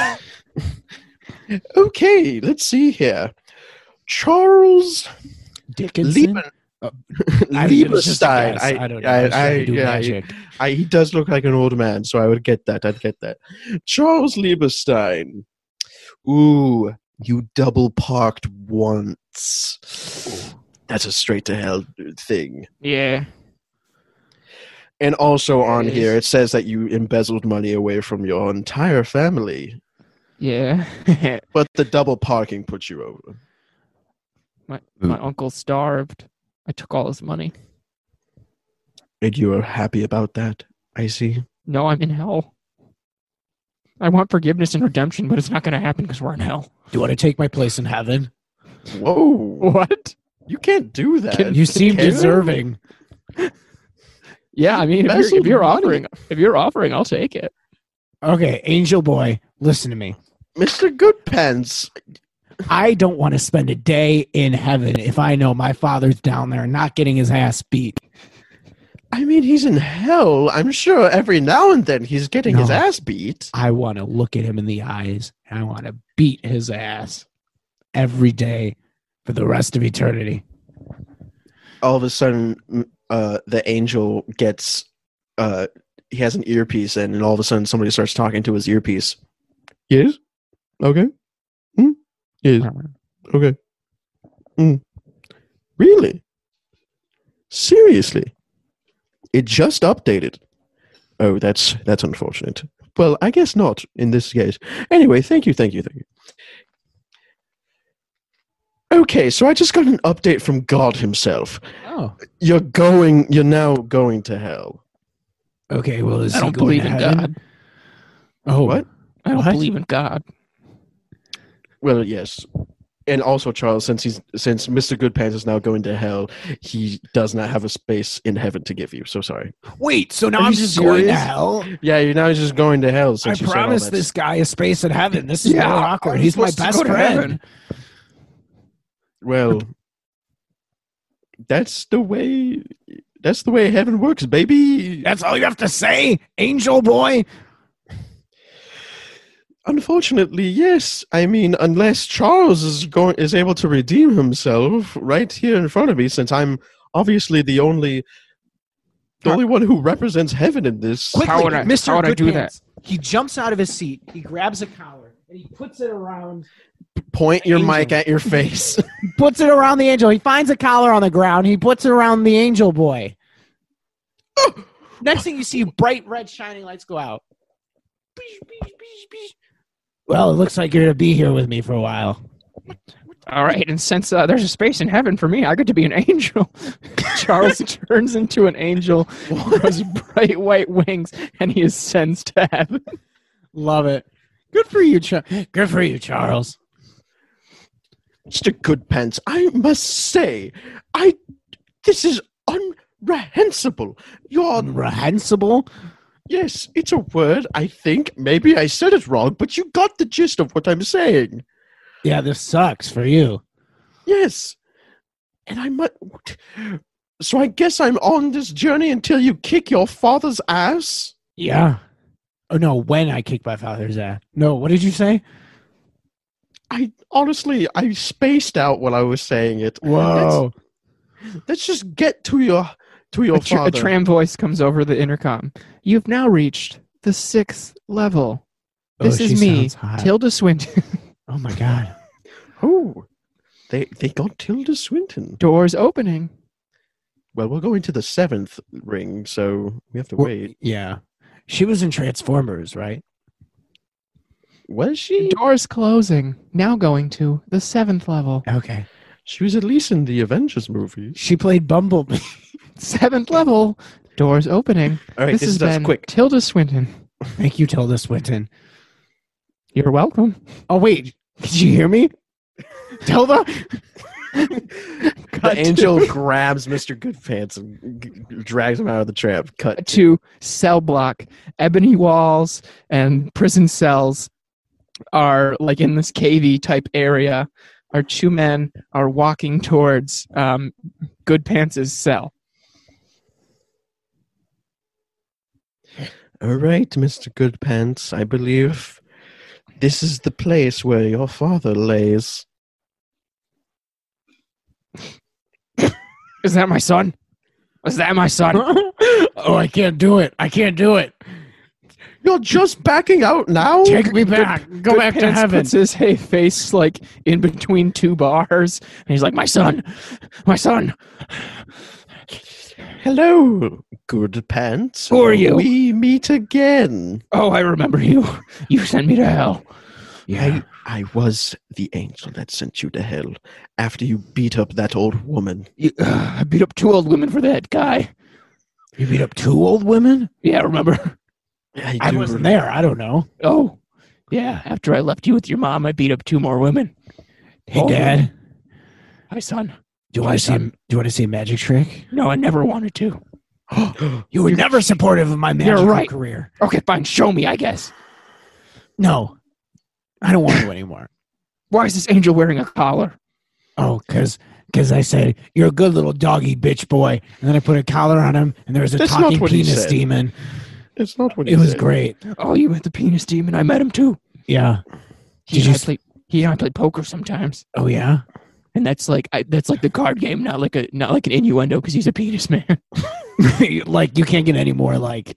Speaker 1: Okay, let's see here. Charles
Speaker 2: Dickinson?
Speaker 1: Lieben-
Speaker 2: Oh, I mean, it was just a
Speaker 1: Liebenstein.
Speaker 2: guess.
Speaker 1: I,
Speaker 2: I don't know.
Speaker 1: I,
Speaker 2: I was trying
Speaker 1: I,
Speaker 2: to do
Speaker 1: yeah,
Speaker 2: magic.
Speaker 1: I, he does look like an old man, so I would get that. I'd get that. Charles Liebenstein. Ooh, you double parked once. Ooh, that's a straight to hell thing.
Speaker 3: Yeah.
Speaker 1: And also on
Speaker 3: Yes.
Speaker 1: here, it says that you embezzled money away from your entire family.
Speaker 3: Yeah.
Speaker 1: But the double parking puts you over.
Speaker 3: my my uncle starved. I took all his money.
Speaker 1: And you are happy about that, I see.
Speaker 3: No, I'm in hell. I want forgiveness and redemption, but it's not going to happen because we're in hell.
Speaker 2: Do you want to take my place in heaven?
Speaker 1: Whoa.
Speaker 3: What?
Speaker 1: You can't do that.
Speaker 2: You seem
Speaker 1: Can you?
Speaker 2: deserving.
Speaker 3: Yeah, I mean, if you're,
Speaker 1: Embezzled
Speaker 3: if you're
Speaker 1: money.
Speaker 3: offering, if you're offering, I'll take it.
Speaker 2: Okay, Angel Boy, listen to me.
Speaker 1: Mister Goodpants.
Speaker 2: I don't want to spend a day in heaven if I know my father's down there not getting his ass beat.
Speaker 1: I mean, he's in hell. I'm sure every now and then he's getting his
Speaker 2: No.
Speaker 1: ass beat.
Speaker 2: I want to look at him in the eyes and I want to beat his ass every day for the rest of eternity.
Speaker 1: All of a sudden, m- uh, the angel gets, uh, he has an earpiece in, and all of a sudden somebody starts talking to his earpiece. Yes? Okay. Hmm? Yes. Okay. Hmm. Really? Seriously? It just updated. Oh, that's that's unfortunate. Well, I guess not in this case. Anyway, thank you, thank you, thank you. Okay, so I just got an update from God himself.
Speaker 2: Oh,
Speaker 1: You're going. You're now going to hell.
Speaker 2: okay. Well, is
Speaker 3: I
Speaker 2: he
Speaker 3: don't
Speaker 2: going
Speaker 3: believe
Speaker 2: to
Speaker 3: in
Speaker 2: heaven?
Speaker 3: God.
Speaker 2: Oh,
Speaker 1: What?
Speaker 3: I don't
Speaker 2: What?
Speaker 3: believe in God.
Speaker 1: Well, yes, and also Charles, since he's since Mister Goodpants is now going to hell, he does not have a space in heaven to give you. So sorry.
Speaker 2: Wait, so now
Speaker 1: Are
Speaker 2: I'm
Speaker 1: you
Speaker 2: just going to
Speaker 1: serious?
Speaker 2: hell?
Speaker 1: Yeah, you're now just going to hell.
Speaker 2: I
Speaker 1: Since you said all
Speaker 2: promised
Speaker 1: that
Speaker 2: this guy a space in heaven. This is
Speaker 3: Yeah,
Speaker 2: really
Speaker 3: I
Speaker 2: awkward.
Speaker 3: was
Speaker 2: He's my
Speaker 3: supposed to
Speaker 2: best
Speaker 3: go to
Speaker 2: friend.
Speaker 3: heaven.
Speaker 1: Well, that's the way That's the way heaven works, baby.
Speaker 2: That's all you have to say, angel boy?
Speaker 1: Unfortunately, yes. I mean, unless Charles is going is able to redeem himself right here in front of me, since I'm obviously the only the only one who represents heaven in this.
Speaker 2: Quickly,
Speaker 3: How would I-
Speaker 2: Mister
Speaker 3: how would I do
Speaker 2: Goodpants, he jumps out of his seat, he grabs a collar, and he puts it around
Speaker 1: Point your
Speaker 2: Angel.
Speaker 1: mic at your face.
Speaker 2: puts it around the angel. He finds a collar on the ground. He puts it around the angel boy. Next thing you see, bright red shining lights go out. Well, it looks like you're going to be here with me for a while.
Speaker 3: All right, and since uh, there's a space in heaven for me, I get to be an angel. Charles turns into an angel, grows bright white wings, and he ascends to heaven.
Speaker 2: Love it. Good for you, Char- Good for you, Charles.
Speaker 1: Mister Goodpants, I must say, I this is unrehensible. You're
Speaker 2: Reprehensible?
Speaker 1: yes, it's a word. I think maybe I said it wrong, but you got the gist of what I'm saying.
Speaker 2: Yeah, this sucks for you.
Speaker 1: Yes, and I must. So I guess I'm on this journey until you kick your father's ass.
Speaker 2: Yeah. Oh, no, when I kick my father's ass. No, what did you say?
Speaker 1: I honestly, I spaced out while I was saying it.
Speaker 2: Whoa.
Speaker 1: Let's, let's just get to your to your
Speaker 3: A, tr- a
Speaker 1: father.
Speaker 3: tram voice comes over the intercom. You've now reached the sixth level. This
Speaker 2: Oh,
Speaker 3: is
Speaker 2: she
Speaker 3: me,
Speaker 2: sounds hot.
Speaker 3: Tilda Swinton.
Speaker 2: Oh, my God.
Speaker 1: Oh, they they got Tilda Swinton.
Speaker 3: Doors opening.
Speaker 1: Well, we're going to the seventh ring, so we have to
Speaker 2: We're-
Speaker 1: wait.
Speaker 2: Yeah. She was in Transformers, right?
Speaker 1: Was she?
Speaker 3: Doors closing. Now going to the seventh level.
Speaker 2: Okay.
Speaker 1: She was at least in the Avengers movie.
Speaker 2: She played Bumblebee.
Speaker 3: Seventh level. Doors opening.
Speaker 1: All right,
Speaker 3: this
Speaker 1: this,
Speaker 3: has
Speaker 1: is us
Speaker 3: been
Speaker 1: quick.
Speaker 3: Tilda Swinton.
Speaker 2: Thank you, Tilda Swinton.
Speaker 3: You're welcome.
Speaker 2: Oh, wait. Did you hear me? Tilda?
Speaker 1: The angel grabs Mister Goodpants and g- g- drags him out of the trap. Cut.
Speaker 3: To cell block. Ebony walls and prison cells are like in this cavey type area. Our two men are walking towards um, Goodpants' cell.
Speaker 1: All right, Mister Goodpants. I believe this is the place where your father lays.
Speaker 3: Is that my son? Is that my son?
Speaker 2: Oh, I can't do it. I can't do it.
Speaker 1: You're just backing out now?
Speaker 2: Take me back. Go back to
Speaker 3: Goodpants
Speaker 2: heaven.
Speaker 3: puts his hey, face like in between two bars, and he's like, "My son, my son."
Speaker 1: Hello, Goodpants.
Speaker 3: Who are you?
Speaker 1: We meet again.
Speaker 3: Oh, I remember you. You sent me to hell.
Speaker 2: Yeah.
Speaker 1: I, I was the angel that sent you to hell after you beat up that old woman.
Speaker 3: You, uh, I beat up two old women for that guy.
Speaker 2: You beat up two old women?
Speaker 3: Yeah, remember?
Speaker 1: I,
Speaker 2: I
Speaker 1: do
Speaker 2: wasn't
Speaker 1: remember.
Speaker 2: there. I don't know.
Speaker 3: Oh, yeah. After I left you with your mom, I beat up two more women.
Speaker 2: Hey,
Speaker 3: Oh.
Speaker 2: Dad.
Speaker 3: Hi, son.
Speaker 2: Do you want to see? Do you want to see a magic trick?
Speaker 3: No, I never wanted to.
Speaker 2: You were never supportive of my magical
Speaker 3: right.
Speaker 2: career.
Speaker 3: Okay, fine. Show me, I guess.
Speaker 2: No, I don't want to anymore.
Speaker 3: Why is this angel wearing a collar?
Speaker 2: Oh, because because I said you're a good little doggy bitch boy, and then I put a collar on him, and there was a
Speaker 1: That's not
Speaker 2: talking
Speaker 1: what he
Speaker 2: penis
Speaker 1: said.
Speaker 2: demon.
Speaker 1: It's not what he
Speaker 2: It was
Speaker 1: said.
Speaker 2: great.
Speaker 3: Oh, you met the penis demon. I met him too.
Speaker 2: Yeah.
Speaker 3: He
Speaker 2: Did
Speaker 3: and
Speaker 2: you
Speaker 3: I
Speaker 2: s-
Speaker 3: play. He and I play poker sometimes,
Speaker 2: Oh yeah.
Speaker 3: and that's like I, that's like the card game, not like a not like an innuendo because he's a penis man.
Speaker 2: Like you can't get any more like.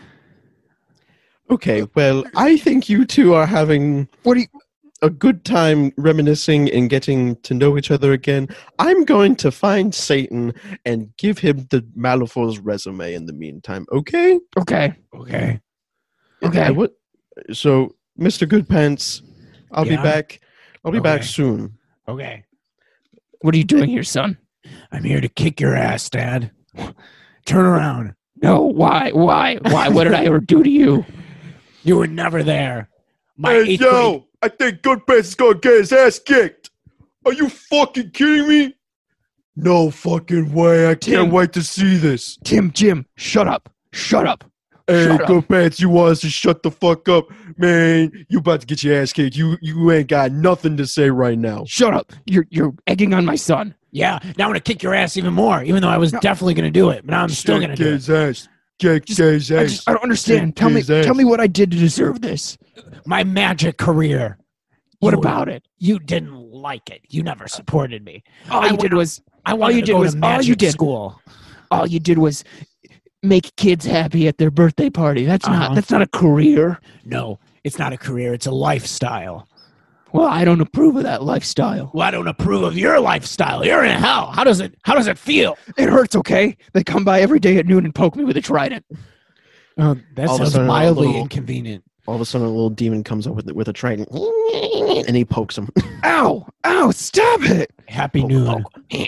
Speaker 1: Okay, well, I think you two are having
Speaker 3: What do you?
Speaker 1: a good time reminiscing and getting to know each other again. I'm going to find Satan and give him the Malifaux's resume in the meantime, okay?
Speaker 3: Okay,
Speaker 2: Okay.
Speaker 3: okay.
Speaker 1: I would- so, Mister Goodpants, I'll
Speaker 2: Yeah?
Speaker 1: be back. I'll be back
Speaker 2: Okay.
Speaker 1: soon.
Speaker 2: Okay.
Speaker 3: What are you doing here, son?
Speaker 2: I'm here to kick your ass, Dad. Turn around.
Speaker 3: No, why, why, why? What did I ever do to you?
Speaker 2: You were never there. My eighth grade-
Speaker 1: I think Goodpants is gonna get his ass kicked. Are you fucking kidding me? No fucking way. I
Speaker 3: Tim.
Speaker 1: can't wait to see this.
Speaker 3: Tim, Jim, shut up, shut up.
Speaker 1: Hey,
Speaker 3: Shut up.
Speaker 1: Goodpants, you want us to shut the fuck up? Man, you about to get your ass kicked. You you ain't got nothing to say right now.
Speaker 3: Shut up! You're you're egging on my son.
Speaker 2: Yeah, now I'm gonna kick your ass even more, even though I was
Speaker 3: No.
Speaker 2: definitely gonna do it, but now I'm still gonna do it.
Speaker 4: his ass. Kick
Speaker 3: Just-
Speaker 4: his
Speaker 3: I
Speaker 4: ass.
Speaker 3: just I don't understand.
Speaker 4: Kick
Speaker 3: Tell me
Speaker 4: his ass.
Speaker 3: tell me what I did to deserve this.
Speaker 2: My magic career.
Speaker 3: What
Speaker 2: You-
Speaker 3: about it?
Speaker 2: You didn't like it. You never supported me.
Speaker 3: All
Speaker 2: I
Speaker 3: you did
Speaker 2: went-
Speaker 3: was
Speaker 2: I wanted
Speaker 3: you
Speaker 2: to
Speaker 3: did
Speaker 2: go
Speaker 3: was-
Speaker 2: to
Speaker 3: all you
Speaker 2: magic
Speaker 3: did-
Speaker 2: school.
Speaker 3: all you did was make kids happy at their birthday party. That's
Speaker 2: Uh-huh.
Speaker 3: not that's not a career.
Speaker 2: No, it's not a career. It's a lifestyle.
Speaker 3: Well, I don't approve of that lifestyle.
Speaker 2: Well, I don't approve of your lifestyle. You're in hell. How does it? How does it feel?
Speaker 3: It hurts, okay? They come by every day at noon and poke me with a trident.
Speaker 2: Oh, that
Speaker 1: All of a
Speaker 2: sounds
Speaker 1: sudden, a
Speaker 2: mildly
Speaker 1: little-
Speaker 2: inconvenient.
Speaker 1: All of a sudden, a little demon comes up with with a trident, and he pokes him.
Speaker 3: Ow! Ow! Stop it!
Speaker 2: Happy noon.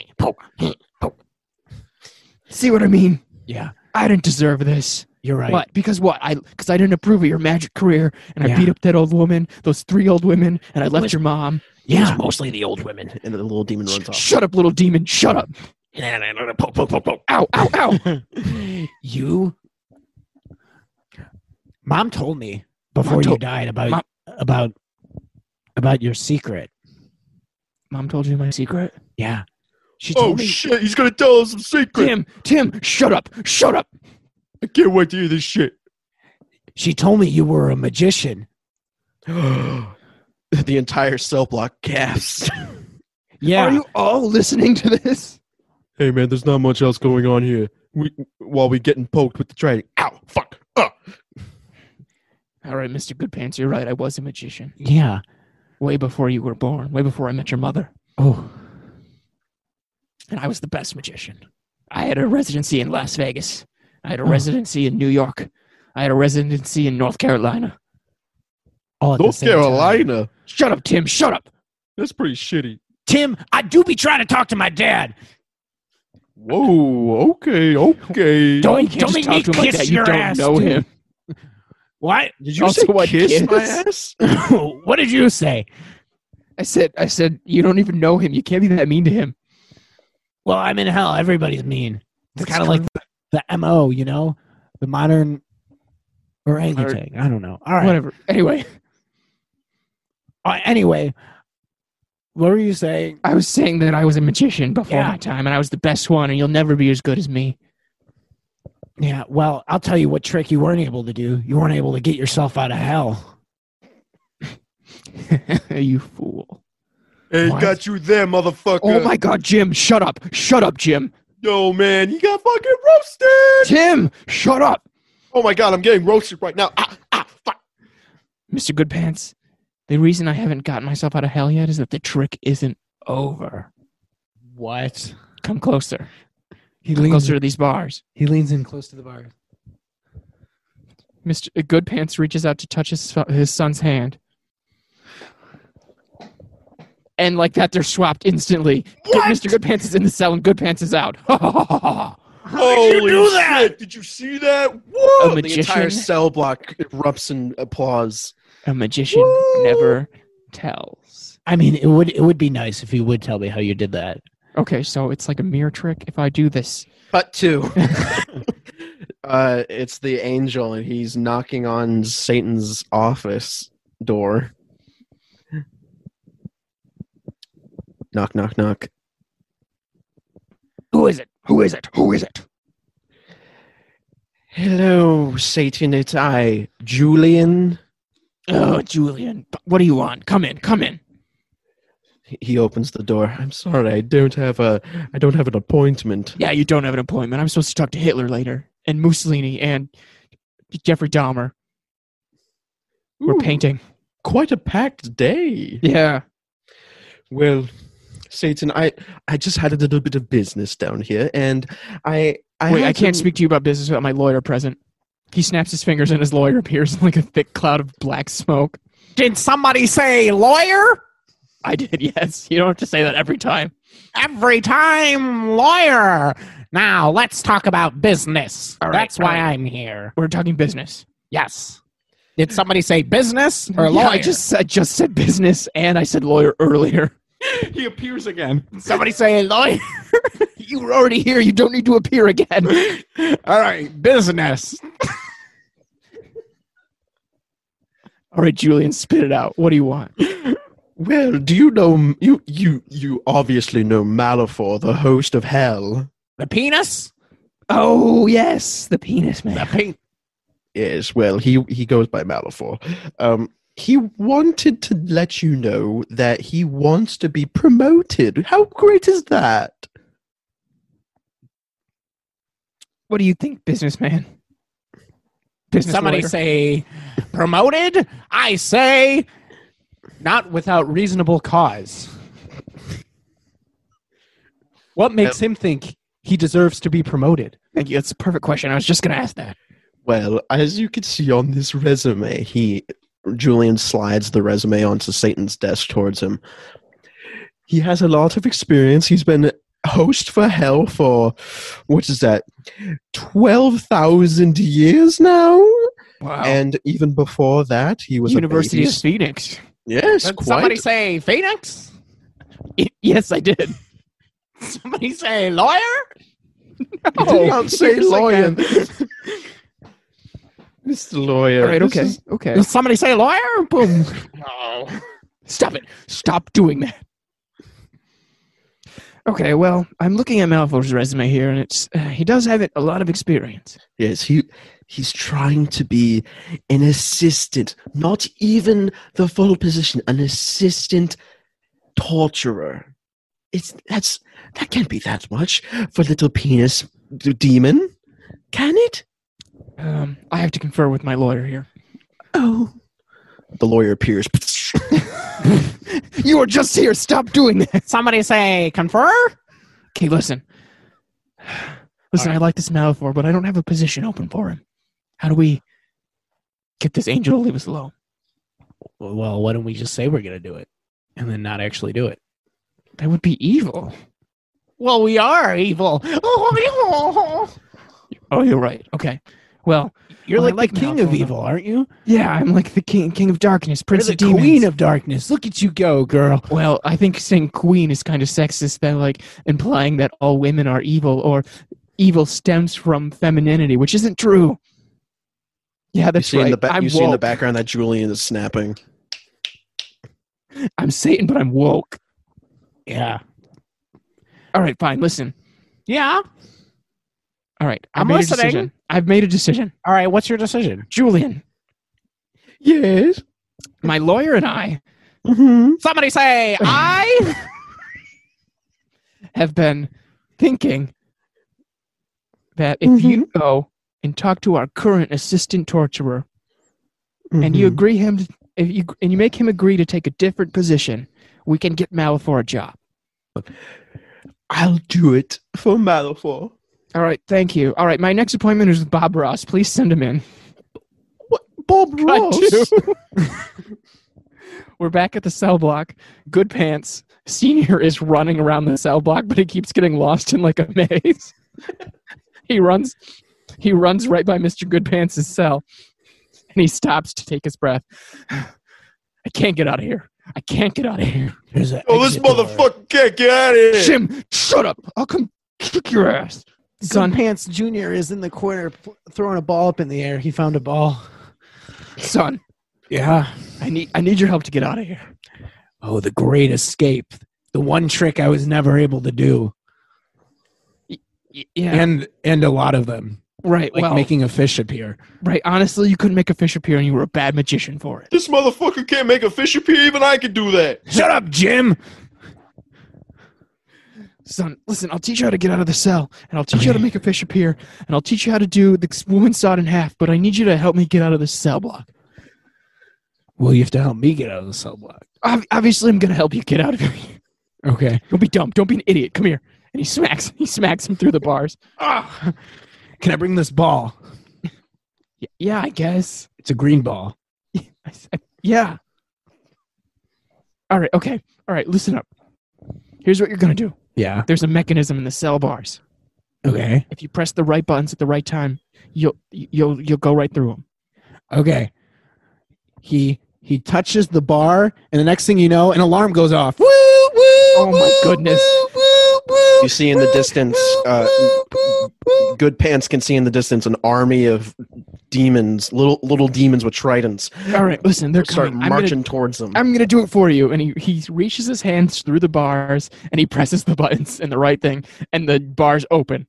Speaker 3: See what I mean?
Speaker 2: Yeah,
Speaker 3: I didn't deserve this.
Speaker 2: you're right.
Speaker 3: What? Because what? I because I didn't approve of your magic career, and I
Speaker 2: Yeah.
Speaker 3: beat up that old woman, those three old women, and I left
Speaker 2: was-
Speaker 3: your mom.
Speaker 2: Yeah, mostly the old women.
Speaker 1: And the little demon runs off.
Speaker 3: Shut up, little demon! Shut up!
Speaker 2: Poke, poke, poke, poke.
Speaker 3: Ow! Ow! Ow!
Speaker 2: You, Mom told me before
Speaker 3: Mom
Speaker 2: you
Speaker 3: told-
Speaker 2: died about
Speaker 3: Mom-
Speaker 2: about about your secret.
Speaker 3: Mom told you my secret.
Speaker 2: Yeah, she
Speaker 4: Oh
Speaker 2: told me.
Speaker 4: shit! He's gonna tell us some secret.
Speaker 3: Tim, Tim, shut up! Shut up!
Speaker 4: I can't wait to hear this shit.
Speaker 2: She told me you were a magician.
Speaker 1: The entire cell block gasps.
Speaker 2: Yeah,
Speaker 3: Are you all listening to this?
Speaker 4: Hey man, there's not much else going on here. We while we getting poked with the trident. Ow! Fuck! Uh.
Speaker 3: All right, Mister Goodpants, you're right. I was a magician
Speaker 2: yeah.
Speaker 3: way before you were born, way before I met your mother.
Speaker 2: Oh,
Speaker 3: And I was the best magician. I had a residency in Las Vegas. I had a
Speaker 2: Oh.
Speaker 3: residency in New York. I had a residency in North Carolina.
Speaker 2: all at the
Speaker 4: North
Speaker 2: same time.
Speaker 4: Carolina.
Speaker 3: Shut up, Tim. Shut up.
Speaker 4: That's pretty shitty.
Speaker 2: Tim, I do be trying to talk to my dad.
Speaker 4: Whoa. Okay. Okay.
Speaker 2: Don't-
Speaker 3: You can't just
Speaker 2: make
Speaker 3: talk
Speaker 2: me
Speaker 3: to him like
Speaker 2: kiss
Speaker 3: that. You
Speaker 2: your
Speaker 3: don't
Speaker 2: ass,
Speaker 3: know
Speaker 2: too.
Speaker 3: him.
Speaker 2: What?
Speaker 1: Did you
Speaker 3: Also,
Speaker 1: say
Speaker 3: what,
Speaker 1: kiss
Speaker 3: kiss?
Speaker 1: my ass?
Speaker 2: What did you say?
Speaker 3: I said, I said, you don't even know him. You can't be that mean to him.
Speaker 2: Well, I'm in hell. Everybody's mean. It's
Speaker 3: That's
Speaker 2: kind of like the, the M O, you know, the modern orangutan. I don't know. All right.
Speaker 3: Whatever. Anyway,
Speaker 2: Uh, anyway, what were you saying?
Speaker 3: I was saying that I was a magician before
Speaker 2: Yeah.
Speaker 3: my time, and I was the best one, and you'll never be as good as me.
Speaker 2: Yeah. Well, I'll tell you what trick you weren't able to do. You weren't able to get yourself out of hell.
Speaker 3: You fool.
Speaker 4: Hey,
Speaker 2: What?
Speaker 4: got you there, motherfucker.
Speaker 3: Oh my God, Jim. Shut up. Shut up, Jim.
Speaker 4: Yo, man, you got fucking roasted.
Speaker 3: Tim, shut up.
Speaker 4: Oh my god, I'm getting roasted right now. Ah, ah, fuck.
Speaker 3: Mister Goodpants, the reason I haven't gotten myself out of hell yet is that the trick isn't over.
Speaker 2: What?
Speaker 3: Come closer.
Speaker 2: He
Speaker 3: Come
Speaker 2: leans.
Speaker 3: closer to these bars.
Speaker 2: He leans in close to the bar.
Speaker 3: Mister Goodpants reaches out to touch his, so- his son's hand. And like that, they're swapped instantly. Good, Mister Goodpants is in the cell and Goodpants is out.
Speaker 4: Holy
Speaker 2: do that?
Speaker 4: shit, did you see that? Whoa!
Speaker 3: A
Speaker 1: The entire
Speaker 3: magician,
Speaker 1: cell block erupts in applause.
Speaker 3: a magician never tells.
Speaker 2: I mean, it would it would be nice if you would tell me how you did that.
Speaker 3: Okay, so it's like a mirror trick. If I do this,
Speaker 1: Cut two. uh, it's the angel, and he's knocking on Satan's office door. Knock, knock, knock.
Speaker 3: who is it? Who is it? Who is it?
Speaker 1: Hello, Satan. It's I, Julian.
Speaker 3: Oh, Julian, what do you want? Come in, come in.
Speaker 1: He- He opens the door. I'm sorry, I don't have a, I don't have an appointment.
Speaker 3: Yeah, you don't have an appointment. I'm supposed to talk to Hitler later, and Mussolini, and Jeffrey Dahmer. We're
Speaker 1: Ooh,
Speaker 3: painting.
Speaker 1: Quite a packed day.
Speaker 3: Yeah.
Speaker 1: Well, Satan, I, I just had a little bit of business down here, and I, I
Speaker 3: Wait,
Speaker 1: had
Speaker 3: I can't
Speaker 1: some-
Speaker 3: speak to you about business without my lawyer present. He snaps his fingers, and his lawyer appears in like a thick cloud of black smoke.
Speaker 2: Did somebody say lawyer?
Speaker 3: I did, yes. You don't have to say that every time.
Speaker 2: Every time lawyer. Now let's talk about business.
Speaker 3: All right,
Speaker 2: That's why
Speaker 3: all right.
Speaker 2: I'm here.
Speaker 3: We're talking business.
Speaker 2: Yes. Did somebody say business or
Speaker 3: Yeah,
Speaker 2: lawyer?
Speaker 3: I just I just said business, and I said lawyer earlier.
Speaker 2: he appears again.
Speaker 3: Somebody say lawyer. You were already here. You don't need to appear again.
Speaker 2: All right, business.
Speaker 3: All right, Julian, spit it out. What do you want?
Speaker 1: Well, do you know you you you obviously know Malefor, the host of Hell?
Speaker 2: The penis?
Speaker 3: Oh yes, the penis man.
Speaker 2: The penis.
Speaker 1: Yes, well, he he goes by Malefor. Um, he wanted to let you know that he wants to be promoted. How great is that?
Speaker 3: What do you think, businessman? Business
Speaker 2: Somebody
Speaker 3: lawyer.
Speaker 2: say promoted? I say not without reasonable cause. What makes him think he deserves to be promoted?
Speaker 3: Thank you. That's a perfect question. I was just going to ask that.
Speaker 1: Well, as you can see on this resume, he Julian slides the resume onto Satan's desk towards him. He has a lot of experience. He's been host for Hell for, what is that, twelve thousand years now?
Speaker 3: Wow.
Speaker 1: And even before that, he was
Speaker 3: University
Speaker 1: a
Speaker 3: of Phoenix.
Speaker 1: Yes,
Speaker 2: Did
Speaker 1: quite.
Speaker 2: somebody say Phoenix?
Speaker 3: Yes, I did.
Speaker 2: Somebody say lawyer?
Speaker 1: You did not say
Speaker 3: Yes, I
Speaker 1: lawyer.
Speaker 3: can.
Speaker 1: Mister Lawyer.
Speaker 3: All right,
Speaker 1: this
Speaker 3: okay.
Speaker 1: is-
Speaker 3: Okay.
Speaker 2: Did somebody say lawyer? Boom.
Speaker 3: No. Stop it. Stop doing that. Okay, well, I'm looking at Malefor's resume here, and it's uh, he does have it, a lot of experience.
Speaker 1: Yes, he he's trying to be an assistant, not even the full position, an assistant torturer. It's that's that can't be that much for little penis d- demon, can it?
Speaker 3: Um, I have to confer with my lawyer here.
Speaker 1: Oh, the lawyer appears.
Speaker 3: You were just here. Stop doing that.
Speaker 2: Somebody say confer?
Speaker 3: Okay, listen. Listen, I like this Malefor, but I don't have a position open for him. How do we get this angel to leave us alone?
Speaker 2: Well, why don't we just say we're going to do it and then not actually do it?
Speaker 3: That would be evil.
Speaker 2: Well, we are evil.
Speaker 3: Oh, you're right. Okay. Well,
Speaker 2: You're
Speaker 3: Well, I
Speaker 2: like,
Speaker 3: like
Speaker 2: the king of
Speaker 3: Malfoy,
Speaker 2: evil, aren't you?
Speaker 3: yeah, I'm like the king, king of darkness,
Speaker 2: You're
Speaker 3: prince
Speaker 2: the
Speaker 3: of demons.
Speaker 2: queen of darkness. Look at you go, girl.
Speaker 3: Well, I think saying queen is kind of sexist. That like implying that all women are evil, or evil stems from femininity, which isn't true. Yeah,
Speaker 1: You
Speaker 3: that's
Speaker 1: see
Speaker 3: right.
Speaker 1: in the ba-
Speaker 3: I'm
Speaker 1: you see in the
Speaker 3: woke.
Speaker 1: background that Julian is snapping.
Speaker 3: I'm Satan, but I'm woke.
Speaker 2: Yeah.
Speaker 3: All right, fine. Listen.
Speaker 2: Yeah.
Speaker 3: All right, I've
Speaker 2: I'm
Speaker 3: made
Speaker 2: listening.
Speaker 3: a decision. I've made a decision.
Speaker 2: All right. What's your decision?
Speaker 3: Julian,
Speaker 1: Yes.
Speaker 3: my lawyer and I
Speaker 1: Mm-hmm.
Speaker 2: Somebody say I.
Speaker 3: have been thinking that if
Speaker 1: Mm-hmm.
Speaker 3: you go and talk to our current assistant torturer, and
Speaker 1: Mm-hmm.
Speaker 3: you agree him to, if you and you make him agree to take a different position, we can get Malefor a job.
Speaker 1: I'll do it for Malefor.
Speaker 3: All right, thank you. All right, my next appointment is with Bob Ross. Please send him in.
Speaker 1: What? Bob
Speaker 3: Cut
Speaker 1: Ross?
Speaker 3: to- We're back at the cell block. Good Pants Senior is running around the cell block, but he keeps getting lost in like a maze. he runs, he runs right by Mister Good Pants' cell, and he stops to take his breath. I can't get out of here. I can't get out of here.
Speaker 2: There's an
Speaker 4: Oh, this
Speaker 2: exit door.
Speaker 4: motherfucker can't get out of here.
Speaker 3: Jim, shut up! I'll come kick your ass, son.
Speaker 2: Good Pants Junior is in the corner p- throwing a ball up in the air. He found a ball.
Speaker 3: Son,
Speaker 2: Yeah.
Speaker 3: I need, I need your help to get out of here.
Speaker 2: Oh, the great escape. The one trick I was never able to do.
Speaker 3: Y- yeah,
Speaker 2: And and a lot of them.
Speaker 3: right.
Speaker 2: Like
Speaker 3: well,
Speaker 2: making a fish appear.
Speaker 3: right. Honestly, you couldn't make a fish appear, and you were a bad magician for it.
Speaker 4: This motherfucker can't make a fish appear. Even I can do that.
Speaker 2: Shut up, Jim.
Speaker 3: Son, listen, I'll teach you how to get out of the cell, and I'll teach you how to make a fish appear, and I'll teach you how to do the woman sawed in half, but I need you to help me get out of this cell block.
Speaker 2: Well, you have to help me get out of the cell block.
Speaker 3: Ob- Obviously, I'm going to help you get out of here.
Speaker 2: Okay.
Speaker 3: Don't be dumb. Don't be an idiot. Come here. And he smacks he smacks him through the bars.
Speaker 2: Ah. Can I bring this ball?
Speaker 3: Y- yeah, I guess.
Speaker 2: It's a green ball.
Speaker 3: I s- I- yeah. All right, okay. All right, listen up. Here's what you're going to do.
Speaker 2: Yeah.
Speaker 3: There's a mechanism in the cell bars.
Speaker 2: Okay.
Speaker 3: If you press the right buttons at the right time, you'll you'll you'll go right through them.
Speaker 2: Okay. He he touches the bar, and the next thing you know, an alarm goes off. Woo, woo,
Speaker 3: Oh, my
Speaker 2: woo,
Speaker 3: goodness.
Speaker 2: Woo, woo, woo.
Speaker 1: You see in the distance, uh, Good Pants can see in the distance an army of demons, little little demons with tridents,
Speaker 3: All right, listen, they're
Speaker 1: start
Speaker 3: coming. I'm
Speaker 1: marching
Speaker 3: gonna,
Speaker 1: towards them.
Speaker 3: I'm gonna do it for you. And he, he reaches his hands through the bars and he presses the buttons and the right thing, and the bars open.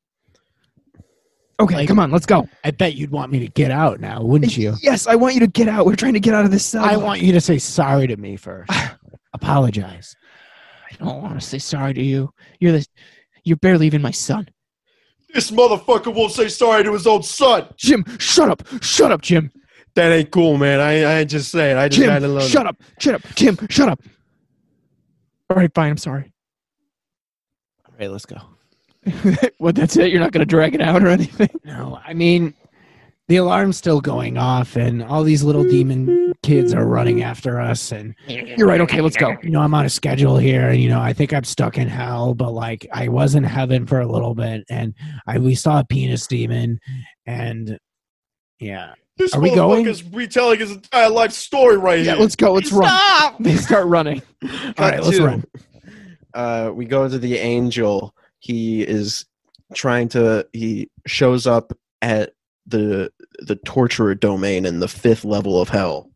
Speaker 3: Okay,
Speaker 2: Like-
Speaker 3: come on, let's go.
Speaker 2: I bet you'd want me to get out now, wouldn't you?
Speaker 3: Yes, I want you to get out. We're trying to get out of this cell.
Speaker 2: I want you to say sorry to me first. Apologize.
Speaker 3: I don't want to say sorry to you. You're the, you're barely even my son.
Speaker 4: This motherfucker won't say sorry to his own son.
Speaker 3: Jim, shut up. Shut up, Jim.
Speaker 4: That ain't cool, man. I I ain't just saying. I just
Speaker 3: Jim,
Speaker 4: had to learn.
Speaker 3: shut up. Shut up. Jim, shut up. All right, fine. I'm sorry.
Speaker 2: All right, let's go.
Speaker 3: What, that's it? You're not going to drag it out or anything?
Speaker 2: No, I mean, the alarm's still going off, and all these little demon kids are running after us. And
Speaker 3: You're right. Okay, let's go.
Speaker 2: you know, I'm on a schedule here, and you know, I think I'm stuck in hell. But like, I was in heaven for a little bit, and I we saw a penis demon, and yeah,
Speaker 4: This
Speaker 2: Are we going?
Speaker 4: motherfucker's retelling his entire life story right
Speaker 3: Yeah,
Speaker 4: here.
Speaker 3: let's go. Let's run. They start running.
Speaker 2: all right, let's
Speaker 1: two.
Speaker 2: run.
Speaker 1: Uh, we go to the angel. He is trying to. He shows up at the the torturer domain in the fifth level of hell.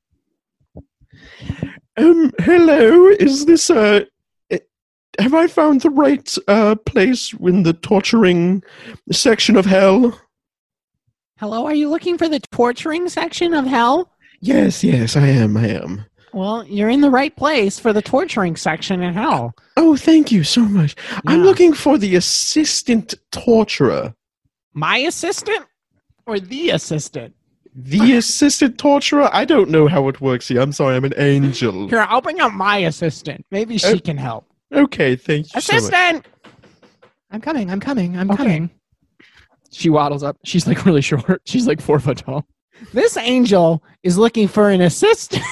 Speaker 1: Um, hello. Is this uh? Have I found the right uh place in the torturing section of hell?
Speaker 2: Hello, are you looking for the torturing section of hell?
Speaker 1: Yes, yes, I am. I am.
Speaker 2: Well, you're in the right place for the torturing section in hell.
Speaker 1: Oh, thank you so much. I'm
Speaker 2: Yeah.
Speaker 1: looking for the assistant torturer.
Speaker 2: My assistant or the assistant?
Speaker 1: The assistant torturer? I don't know how it works here. I'm sorry, I'm an angel.
Speaker 2: Here, I'll bring up my assistant. Maybe she
Speaker 1: Oh.
Speaker 2: can help.
Speaker 1: Okay, thank you so much.
Speaker 2: Assistant!
Speaker 3: I'm coming. I'm coming. I'm
Speaker 2: Okay.
Speaker 3: coming. She waddles up. She's like really short. She's like four foot tall.
Speaker 2: This angel is looking for an assistant.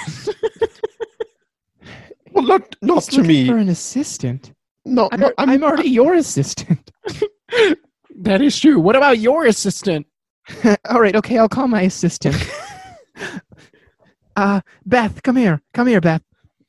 Speaker 1: Well, not not
Speaker 3: He's
Speaker 1: to
Speaker 3: looking
Speaker 1: me.
Speaker 3: for an assistant.
Speaker 1: Not,
Speaker 3: I'm,
Speaker 1: not,
Speaker 3: I'm,
Speaker 1: I'm,
Speaker 3: already your assistant.
Speaker 2: That is true. What about your assistant?
Speaker 3: All right. Okay. I'll call my assistant. uh, Beth, come here. Come here, Beth.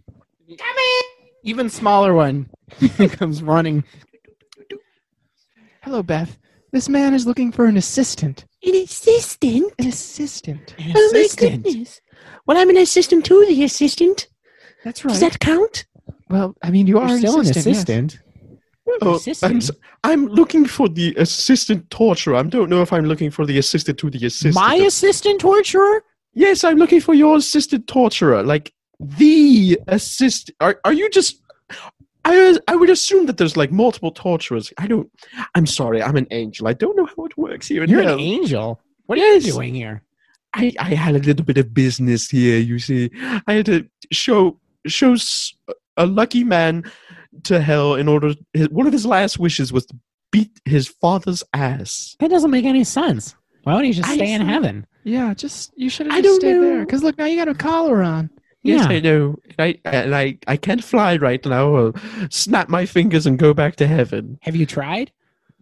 Speaker 2: Even smaller one comes running.
Speaker 3: Hello, Beth. This man is looking for an assistant.
Speaker 5: An assistant?
Speaker 3: An assistant.
Speaker 2: An
Speaker 5: Oh my
Speaker 2: assistant.
Speaker 5: goodness. Well, I'm an assistant to the assistant.
Speaker 3: That's right.
Speaker 5: Does that count?
Speaker 3: well, I mean, you
Speaker 2: You're
Speaker 3: are
Speaker 2: still
Speaker 3: an
Speaker 2: an
Speaker 3: assistant. yes.
Speaker 2: assistant.
Speaker 1: oh,
Speaker 2: assistant.
Speaker 1: I'm, s- I'm looking for the assistant torturer. I don't know if I'm looking for the assistant to the assistant.
Speaker 2: My assistant torturer?
Speaker 1: Yes, I'm looking for your assistant torturer. Like, the assist. Are, are you just... I, was- I would assume that there's, like, multiple torturers. I don't... I'm sorry, I'm an angel. I don't know how it works here in
Speaker 2: You're
Speaker 1: hell.
Speaker 2: an angel. What are
Speaker 1: Yes.
Speaker 2: you doing here?
Speaker 1: I, I had a little bit of business here, you see. I had to show show s- a lucky man to hell in order... His, one of his last wishes was to beat his father's ass.
Speaker 2: That doesn't make any sense. Why don't you just
Speaker 1: I
Speaker 2: stay in
Speaker 1: see.
Speaker 2: heaven?
Speaker 3: Yeah, just you should
Speaker 1: I
Speaker 3: have just
Speaker 1: don't
Speaker 3: stayed
Speaker 1: know.
Speaker 3: there. Because look, now you got a collar on.
Speaker 1: Yes,
Speaker 2: Yeah.
Speaker 1: I know. I, and I, I can't fly right now. I'll snap my fingers and go back to heaven.
Speaker 2: Have you tried?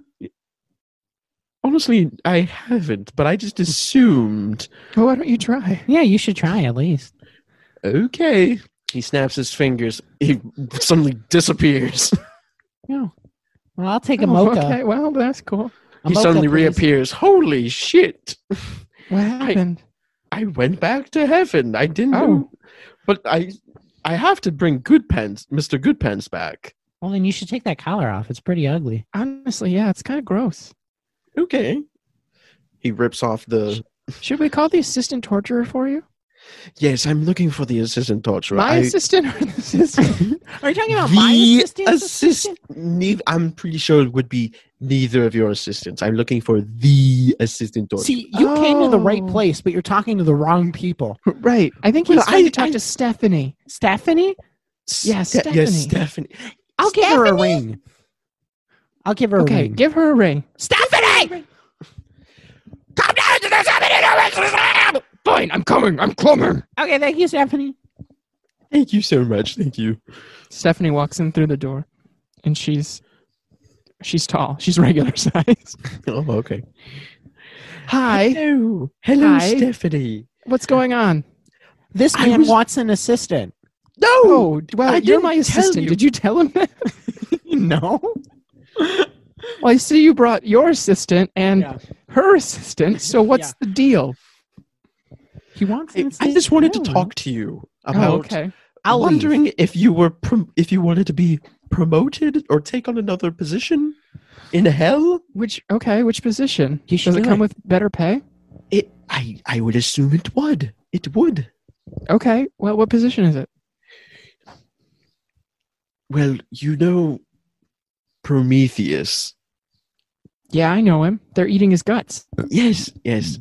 Speaker 1: Honestly, I haven't, but I just assumed.
Speaker 3: Well, why don't you try?
Speaker 2: Yeah, you should try at least.
Speaker 1: Okay. He snaps his fingers. He suddenly disappears.
Speaker 2: Yeah. Well, I'll take a
Speaker 3: Oh,
Speaker 2: mocha.
Speaker 3: Okay, well, that's cool.
Speaker 2: A
Speaker 1: He
Speaker 2: mocha,
Speaker 1: suddenly
Speaker 2: please.
Speaker 1: reappears. Holy shit.
Speaker 3: What happened?
Speaker 1: I went back to heaven. I didn't
Speaker 3: Oh.
Speaker 1: know. But I I have to bring Goodpants, Mister Goodpants back.
Speaker 2: Well, then you should take that collar off. It's pretty ugly.
Speaker 3: Honestly, yeah, it's kind of gross.
Speaker 1: Okay. He rips off the...
Speaker 3: Should we call the assistant torturer for you?
Speaker 1: Yes, I'm looking for the assistant torturer.
Speaker 3: My
Speaker 1: I-
Speaker 3: assistant or the assistant?
Speaker 2: Are you talking about my
Speaker 1: the
Speaker 2: assistant's
Speaker 1: assist.
Speaker 2: assistant?
Speaker 1: Neith- I'm pretty sure it would be neither of your assistants. I'm looking for the assistant torturer.
Speaker 2: See, you came to the right
Speaker 3: Oh.
Speaker 2: place, but you're talking to the wrong people.
Speaker 3: right. I think he's
Speaker 1: Well,
Speaker 3: trying
Speaker 1: I-
Speaker 3: to talk
Speaker 1: I-
Speaker 3: to Stephanie.
Speaker 2: Stephanie?
Speaker 3: Yeah,
Speaker 1: Ste-
Speaker 3: Stephanie.
Speaker 1: Yes, Stephanie.
Speaker 2: I'll give her a ring. I'll give her a
Speaker 3: Okay,
Speaker 2: ring.
Speaker 3: give her a ring.
Speaker 2: Stephanie!
Speaker 5: Come down to the seven.
Speaker 3: Fine, I'm coming. I'm coming.
Speaker 2: Okay, thank you, Stephanie.
Speaker 1: Thank you so much. Thank you.
Speaker 3: Stephanie walks in through the door, and she's she's tall. She's regular size.
Speaker 1: Oh, okay.
Speaker 3: Hi.
Speaker 1: Hello. Hello,
Speaker 3: Hi.
Speaker 1: Stephanie.
Speaker 3: What's going on?
Speaker 2: This
Speaker 1: I
Speaker 2: man
Speaker 1: was-
Speaker 2: wants an assistant.
Speaker 1: No.
Speaker 3: Oh, well,
Speaker 1: I
Speaker 3: you're
Speaker 1: didn't
Speaker 3: my
Speaker 1: tell
Speaker 3: assistant.
Speaker 1: you.
Speaker 3: Did you tell him that?
Speaker 2: No.
Speaker 3: Well, I see you brought your assistant and
Speaker 2: Yeah.
Speaker 3: her assistant. So what's
Speaker 2: Yeah.
Speaker 3: the deal?
Speaker 2: He wants.
Speaker 1: I,
Speaker 2: an
Speaker 1: I just wanted to
Speaker 2: assistant.
Speaker 1: talk to you about
Speaker 3: Oh, okay.
Speaker 2: I'll leave.
Speaker 1: wondering if you were prom- if you wanted to be promoted or take on another position in hell.
Speaker 3: Which okay? Which position?
Speaker 2: You should
Speaker 3: Does it
Speaker 2: do
Speaker 3: come
Speaker 2: it.
Speaker 3: with better pay?
Speaker 1: It I I would assume it would. It would.
Speaker 3: Okay. Well, what position is it?
Speaker 1: Well, you know Prometheus.
Speaker 3: Yeah, I know him. They're eating his guts.
Speaker 1: Yes, yes.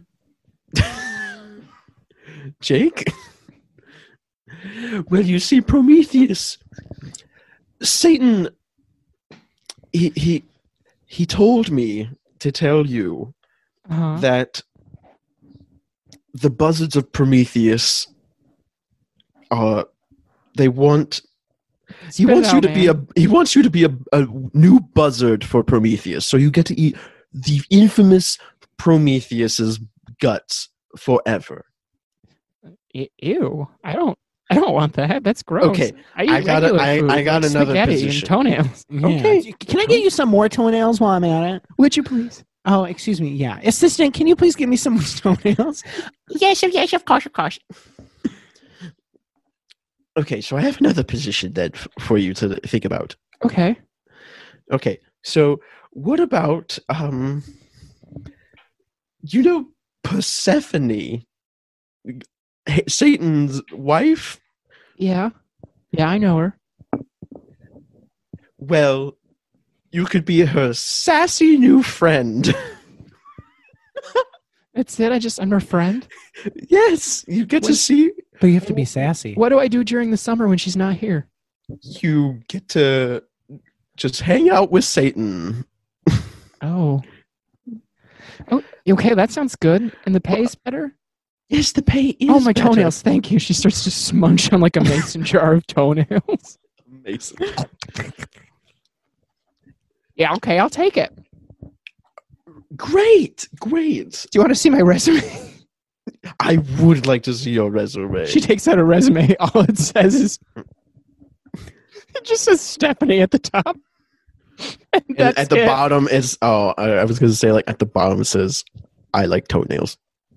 Speaker 1: Jake? Well, you see, Prometheus, Satan, he he he told me to tell you
Speaker 3: Uh-huh.
Speaker 1: that the buzzards of Prometheus are they want he
Speaker 3: Spit it
Speaker 1: wants you
Speaker 3: out,
Speaker 1: to be a
Speaker 3: man.
Speaker 1: he wants you to be a, a new buzzard for Prometheus, so you get to eat the infamous Prometheus's guts forever.
Speaker 3: E- Ew! I don't. I don't want that. That's gross.
Speaker 1: Okay,
Speaker 3: I, eat
Speaker 1: I got a-
Speaker 3: regular
Speaker 1: I-
Speaker 3: food,
Speaker 1: I got
Speaker 3: like
Speaker 1: another
Speaker 3: spaghetti
Speaker 1: position.
Speaker 3: and toenails.
Speaker 2: Yeah.
Speaker 1: Okay.
Speaker 2: Can I get you some more toenails while I'm at it?
Speaker 3: Would you please?
Speaker 2: Oh, excuse me. Yeah, assistant, can you please give me some more toenails?
Speaker 5: Yes, yes, of course, of course.
Speaker 1: Okay, so I have another position then f- for you to think about.
Speaker 3: Okay.
Speaker 1: Okay, so what about um, you know Persephone, H- Satan's wife?
Speaker 3: Yeah. Yeah, I know her.
Speaker 1: Well, you could be her sassy new friend.
Speaker 3: That's it. I just I'm her friend.
Speaker 1: Yes, you get to
Speaker 3: What-
Speaker 1: see.
Speaker 2: But you have to be sassy.
Speaker 3: What do I do during the summer when she's not here?
Speaker 1: You get to just hang out with Satan.
Speaker 3: Oh. Oh, okay. That sounds good. And the pay's better.
Speaker 1: Yes, the pay is.
Speaker 3: Oh, my
Speaker 1: better.
Speaker 3: toenails. Thank you. She starts to munch on like a mason jar of toenails.
Speaker 1: Amazing.
Speaker 3: Yeah. Okay. I'll take it.
Speaker 1: Great, great.
Speaker 3: Do you want to see my resume?
Speaker 1: I would like to see your resume.
Speaker 3: She takes out a resume. All it says is it just says Stephanie at the top. And
Speaker 1: And
Speaker 3: that's
Speaker 1: at the
Speaker 3: it.
Speaker 1: bottom is oh, I, I was gonna say like at the bottom it says I like toenails.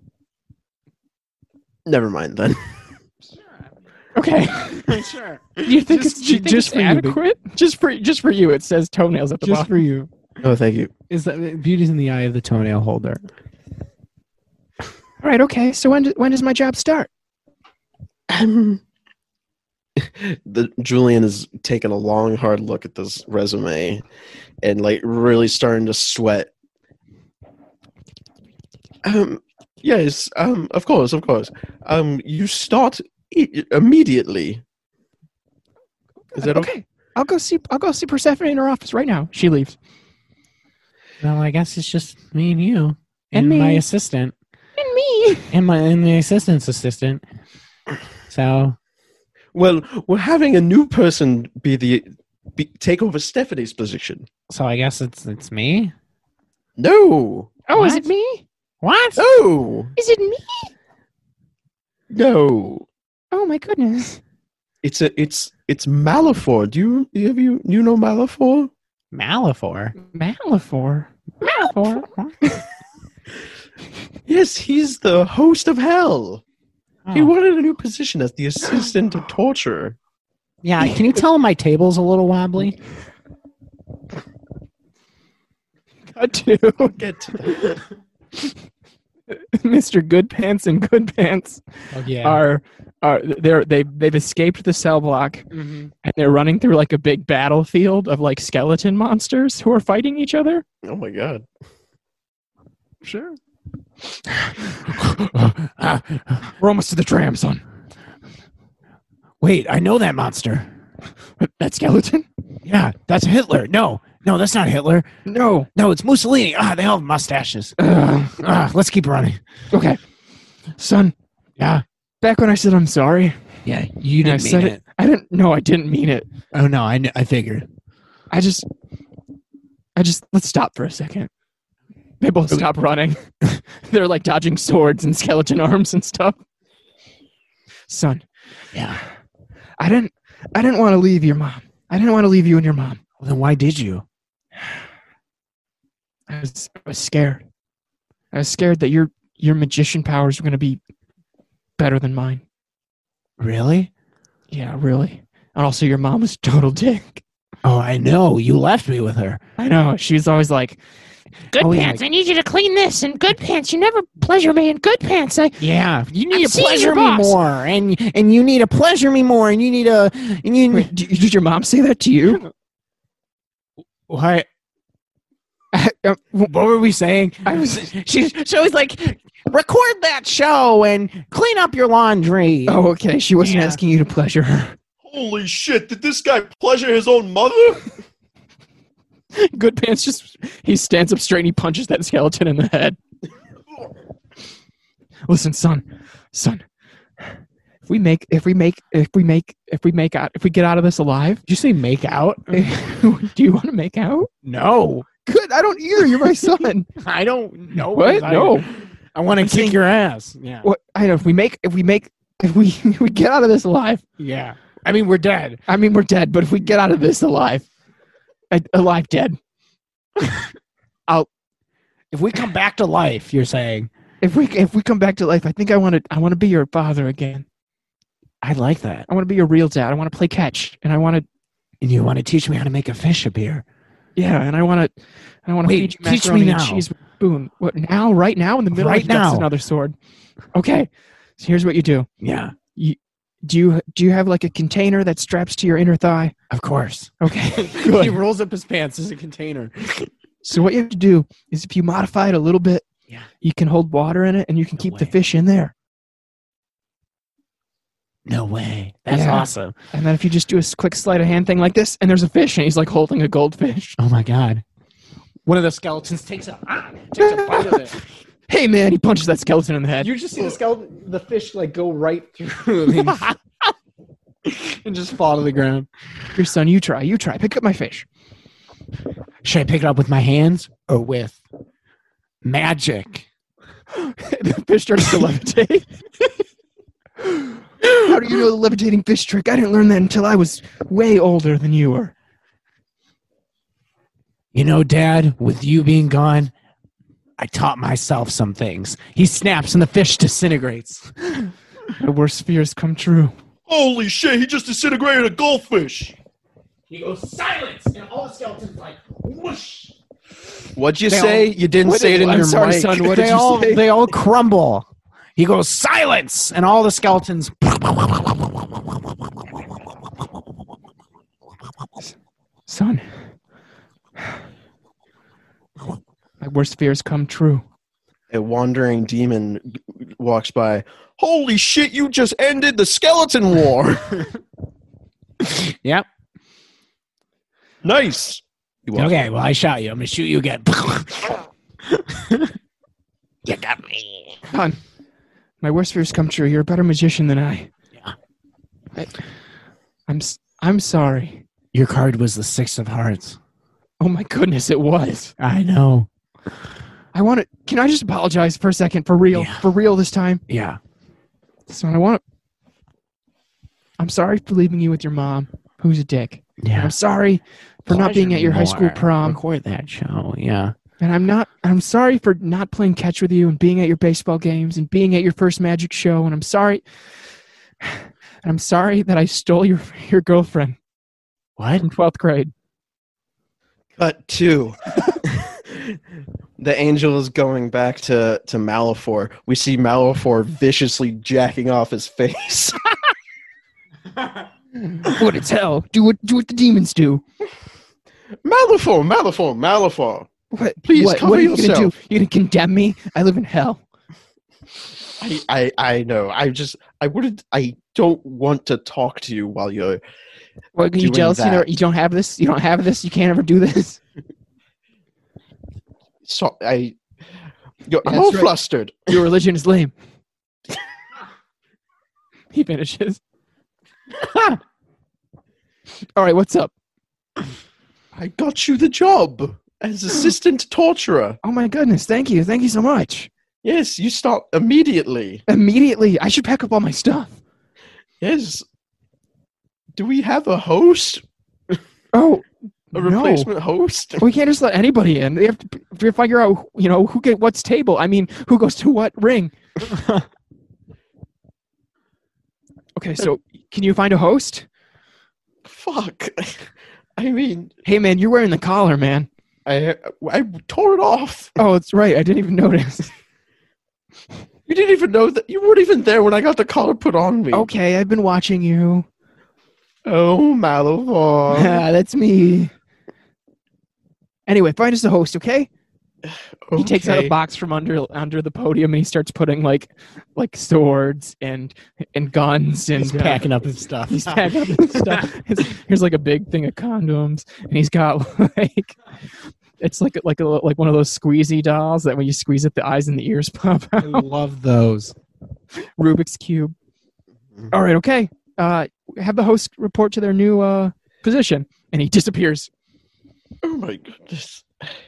Speaker 1: Never mind then.
Speaker 3: Okay.
Speaker 2: Sure.
Speaker 3: Do you think
Speaker 2: Just-
Speaker 3: it's, do you
Speaker 2: ju-
Speaker 3: think
Speaker 2: just
Speaker 3: it's
Speaker 2: for you, big-
Speaker 3: adequate? Just for just for you, it says toenails at the
Speaker 2: Just
Speaker 3: bottom.
Speaker 2: for you.
Speaker 1: Oh, thank you.
Speaker 2: Is that beauty's in the eye of the toenail holder?
Speaker 3: All right. Okay. So when do, when does my job start?
Speaker 1: Um, the Julian is taking a long, hard look at this resume, and like really starting to sweat. Um. Yes. Um. Of course. Of course. Um. You start I- immediately. Is that okay?
Speaker 3: okay? I'll go see. I'll go see Persephone in her office right now. She leaves.
Speaker 2: Well, I guess it's just me and you
Speaker 3: And
Speaker 2: and,
Speaker 3: me.
Speaker 2: my assistant
Speaker 3: And me.
Speaker 2: and my and the assistant's assistant. So
Speaker 1: Well, we're having a new person be the be, take over Stephanie's position.
Speaker 2: so I guess it's it's me.
Speaker 1: No.
Speaker 3: Oh, is
Speaker 2: What?
Speaker 3: it me?
Speaker 2: What?
Speaker 1: No.
Speaker 3: Is it me?
Speaker 1: No.
Speaker 3: Oh my goodness.
Speaker 1: It's a it's it's Malifor. Do you have you you know Malifor?
Speaker 2: Malifor.
Speaker 3: Malifor. Malifor.
Speaker 1: Yes, he's the host of Hell. He
Speaker 2: Oh.
Speaker 1: wanted a new position as the assistant of torture.
Speaker 2: Yeah, can you tell him my table's a little wobbly?
Speaker 3: Cut to
Speaker 1: Get to that.
Speaker 3: Mister Good Pants and Good Pants
Speaker 2: Oh yeah.
Speaker 3: are are they're they they've escaped the cell block
Speaker 2: Mhm.
Speaker 3: and they're running through like a big battlefield of like skeleton monsters who are fighting each other.
Speaker 1: Oh my god.
Speaker 3: Sure. We're almost to the tram, son.
Speaker 2: Wait, I know that monster.
Speaker 3: That skeleton?
Speaker 2: Yeah, that's Hitler. No, no, that's not Hitler.
Speaker 3: No.
Speaker 2: No, it's Mussolini. Ah, they all have mustaches.
Speaker 3: Ugh.
Speaker 2: Ah, let's keep running.
Speaker 3: Okay. Son,
Speaker 2: Yeah,
Speaker 3: back when I said I'm sorry,
Speaker 2: yeah, you
Speaker 3: and I
Speaker 2: didn't
Speaker 3: said
Speaker 2: mean
Speaker 3: it.
Speaker 2: it.
Speaker 3: I didn't no, I didn't mean it.
Speaker 2: Oh no, I kn- I figured.
Speaker 3: I just I just let's stop for a second. They both stop running. They're like dodging swords and skeleton arms and stuff. Son,
Speaker 2: Yeah.
Speaker 3: I didn't I didn't want to leave your mom. I didn't want to leave you and your mom.
Speaker 2: Well, then why did you?
Speaker 3: I was, I was scared. I was scared that your your magician powers were going to be better than mine.
Speaker 2: Really?
Speaker 3: Yeah, really. And also, your mom was a total dick.
Speaker 2: Oh, I know. You left me with her.
Speaker 3: I know. She was always like,
Speaker 5: Good
Speaker 2: Oh, yeah.
Speaker 5: pants, I need you to clean this. And good pants, you never pleasure me in good pants. I,
Speaker 2: Yeah, you need
Speaker 5: I'm
Speaker 2: to
Speaker 5: seeing
Speaker 2: pleasure
Speaker 5: your
Speaker 2: me
Speaker 5: boss.
Speaker 2: more, and and you need to pleasure me more, and you need to, and you.
Speaker 3: Wait, did, did your mom say that to you?
Speaker 2: What?
Speaker 3: Uh,
Speaker 2: What were we saying?
Speaker 3: I was.
Speaker 2: She's she was like, record that show and clean up your laundry.
Speaker 3: Oh, okay. She wasn't
Speaker 2: Yeah.
Speaker 3: asking you to pleasure her.
Speaker 4: Holy shit! Did this guy pleasure his own mother?
Speaker 3: Good Pants just he stands up straight and he punches that skeleton in the head. Listen, son, son. If we make, if we make, if we make, if we make out, if we get out of this alive,
Speaker 2: Did you say make out?
Speaker 3: do you want to make out?
Speaker 2: No,
Speaker 3: Good. I don't either. You're my son.
Speaker 2: I don't know.
Speaker 3: What?
Speaker 2: I,
Speaker 3: No.
Speaker 2: I want to
Speaker 3: I'm
Speaker 2: kick
Speaker 3: saying-
Speaker 2: your ass. Yeah,
Speaker 3: What? I know. If we make, if we make, if we, if we get out of this alive.
Speaker 2: yeah. I mean, we're dead.
Speaker 3: I mean, we're dead. But if we get out of this alive, a- alive, dead.
Speaker 2: If we come back to life, you're saying.
Speaker 3: If we, if we come back to life, I think I want to, I want to be your father again.
Speaker 2: I like that.
Speaker 3: I want to be your real dad. I want to play catch, and I want to.
Speaker 2: And you want to teach me how to make a fish appear?
Speaker 3: Yeah, and I want to. I want to
Speaker 2: Wait,
Speaker 3: feed you
Speaker 2: teach
Speaker 3: macaroni
Speaker 2: me
Speaker 3: and
Speaker 2: now.
Speaker 3: cheese with spoon. What now? Right now, in the middle.
Speaker 2: Right
Speaker 3: of that's
Speaker 2: now.
Speaker 3: another sword. Okay, so here's what you do.
Speaker 2: Yeah,
Speaker 3: Do you do you have like a container that straps to your inner thigh?
Speaker 2: of course.
Speaker 3: Okay,
Speaker 2: He
Speaker 3: good.
Speaker 2: rolls up his pants as a container.
Speaker 3: So what you have to do is, if you modify it a little bit,
Speaker 2: Yeah.
Speaker 3: you can hold water in it, and you can
Speaker 2: No
Speaker 3: keep the
Speaker 2: way.
Speaker 3: fish in there.
Speaker 2: No way. That's
Speaker 3: Yeah.
Speaker 2: awesome.
Speaker 3: And then if you just do a s- quick sleight of hand thing like this, and there's a fish, and he's like holding a goldfish.
Speaker 2: Oh my god. One of the skeletons takes a ah, takes a bite of it.
Speaker 3: Hey man, he punches that skeleton in the head.
Speaker 2: You just see the skeleton, the fish, like go right through him and just fall to the ground.
Speaker 3: Your son, you try, you try. Pick up my fish.
Speaker 2: Should I pick it up with my hands or with magic?
Speaker 3: The fish starts to levitate. How do you know the levitating fish trick? I didn't learn that until I was way older than you were.
Speaker 2: You know, Dad, with you being gone, I taught myself some things. He snaps and the fish disintegrates.
Speaker 3: My worst fears come true.
Speaker 4: Holy shit! He just disintegrated a goldfish.
Speaker 2: He goes silence, and all the skeletons like whoosh.
Speaker 1: What'd you
Speaker 2: They
Speaker 1: say?
Speaker 2: all-
Speaker 1: you didn't
Speaker 3: What
Speaker 1: say
Speaker 3: did-
Speaker 1: it in
Speaker 3: I'm
Speaker 1: your
Speaker 3: sorry,
Speaker 1: mic.
Speaker 3: son, what
Speaker 2: they
Speaker 3: did you
Speaker 2: all
Speaker 3: say?
Speaker 2: they all crumble. He goes silence, and all the skeletons.
Speaker 3: Son, my worst fears come true.
Speaker 1: A wandering demon walks by. Holy shit! You just ended the skeleton war.
Speaker 2: Yep.
Speaker 1: Nice. He walks
Speaker 2: Okay, well, I shot you. I'm gonna shoot you again.
Speaker 5: You got me.
Speaker 3: Son, my worst fears come true. You're a better magician than I.
Speaker 2: Yeah.
Speaker 3: I, I'm s- I'm sorry.
Speaker 2: Your card was the six of hearts.
Speaker 3: Oh my goodness, it was.
Speaker 2: I know.
Speaker 3: I want to. Can I just apologize for a second, for real,
Speaker 2: Yeah.
Speaker 3: for real this time?
Speaker 2: Yeah.
Speaker 3: Son, I want to. I'm sorry for leaving you with your mom, who's a dick.
Speaker 2: Yeah.
Speaker 3: I'm sorry for not being at your high school
Speaker 2: More.
Speaker 3: prom.
Speaker 2: Record that show. Yeah.
Speaker 3: And I'm not I'm sorry for not playing catch with you and being at your baseball games and being at your first magic show. And I'm sorry and I'm sorry that I stole your your girlfriend
Speaker 2: What?
Speaker 3: from twelfth grade.
Speaker 1: Cut two. The angel is going back to, to Malifor. We see Malifor viciously jacking off his face.
Speaker 3: What it's hell. Do what do what the demons do.
Speaker 1: Malifor, Malifor, Malifor.
Speaker 3: What
Speaker 1: Please
Speaker 3: what,
Speaker 1: cover
Speaker 3: what are you gonna
Speaker 1: yourself.
Speaker 3: do? You gonna condemn me? I live in hell.
Speaker 1: I, I I know. I just I wouldn't. I don't want to talk to you while you're.
Speaker 3: What are you
Speaker 1: Doing
Speaker 3: jealous? You know
Speaker 1: that.
Speaker 3: you don't have this? You don't have this? You can't ever do this?
Speaker 1: So I. You're, I'm
Speaker 3: That's
Speaker 1: all
Speaker 3: right.
Speaker 1: flustered.
Speaker 3: Your religion is lame. He finishes. All right, what's up?
Speaker 1: I got you the job as assistant torturer.
Speaker 3: Oh my goodness, thank you. Thank you so much.
Speaker 1: Yes, you start immediately.
Speaker 3: Immediately, I should pack up all my stuff.
Speaker 1: Yes. Do we have a host?
Speaker 3: Oh,
Speaker 1: A
Speaker 3: No.
Speaker 1: replacement host?
Speaker 3: We can't just let anybody in. We have to, we have to figure out, you know, who get what's table. I mean, who goes to what ring. Okay, so can you find a host?
Speaker 1: Fuck. I mean,
Speaker 3: Hey, man, you're wearing the collar, man.
Speaker 1: I I tore it off.
Speaker 3: Oh, that's right. I didn't even notice.
Speaker 1: You didn't even know that. You weren't even there when I got the collar put on me.
Speaker 3: Okay, I've been watching you.
Speaker 1: Oh, Malivore.
Speaker 3: Yeah, that's me. Anyway, find us a host, okay?
Speaker 1: Okay.
Speaker 3: He takes out a box from under under the podium and he starts putting like like swords and and guns and
Speaker 2: He's
Speaker 3: uh,
Speaker 2: packing up his stuff.
Speaker 3: He's packing up his stuff. Here's, here's like a big thing of condoms, and he's got like it's like like a like one of those squeezy dolls that when you squeeze it, the eyes and the ears pop
Speaker 2: I
Speaker 3: out.
Speaker 2: love those.
Speaker 3: Rubik's cube. All right, okay. Uh, have the host report to their new uh position, and he disappears.
Speaker 1: Oh my goodness.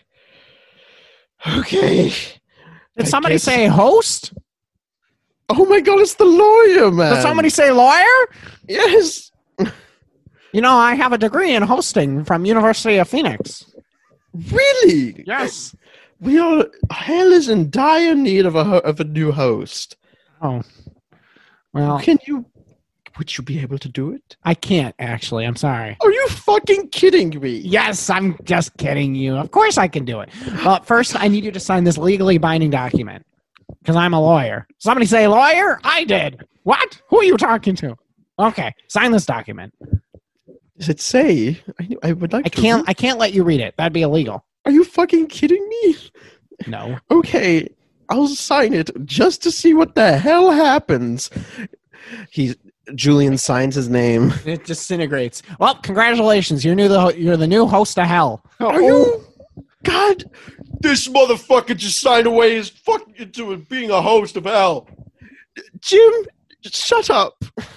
Speaker 1: Okay.
Speaker 2: Did
Speaker 1: I
Speaker 2: somebody
Speaker 1: guess-
Speaker 2: say host?
Speaker 1: Oh my god, it's the lawyer, man.
Speaker 2: Did somebody say lawyer?
Speaker 1: Yes.
Speaker 2: You know, I have a degree in hosting from University of Phoenix.
Speaker 1: Really?
Speaker 2: Yes.
Speaker 1: We are. Hell is in dire need of a ho- of a new host.
Speaker 2: Oh. Well,
Speaker 1: Can you? Would you be able to do it?
Speaker 2: I can't actually. I'm sorry.
Speaker 1: Are you fucking kidding me?
Speaker 2: Yes, I'm just kidding you. Of course I can do it. But first, I need you to sign this legally binding document because I'm a lawyer. Somebody say lawyer? I did. What? Who are you talking to? Okay, sign this document.
Speaker 1: Does it say? I, I would like.
Speaker 2: I
Speaker 1: to
Speaker 2: can't.
Speaker 1: read-
Speaker 2: I can't let you read it. That'd be illegal.
Speaker 1: Are you fucking kidding me?
Speaker 2: No.
Speaker 1: Okay, I'll sign it just to see what the hell happens. He Julian signs his name.
Speaker 2: It disintegrates. Well, congratulations. You're new. The you're the new host of hell.
Speaker 1: Are you? God, this motherfucker just signed away his fuck into being a host of hell. Jim, shut up.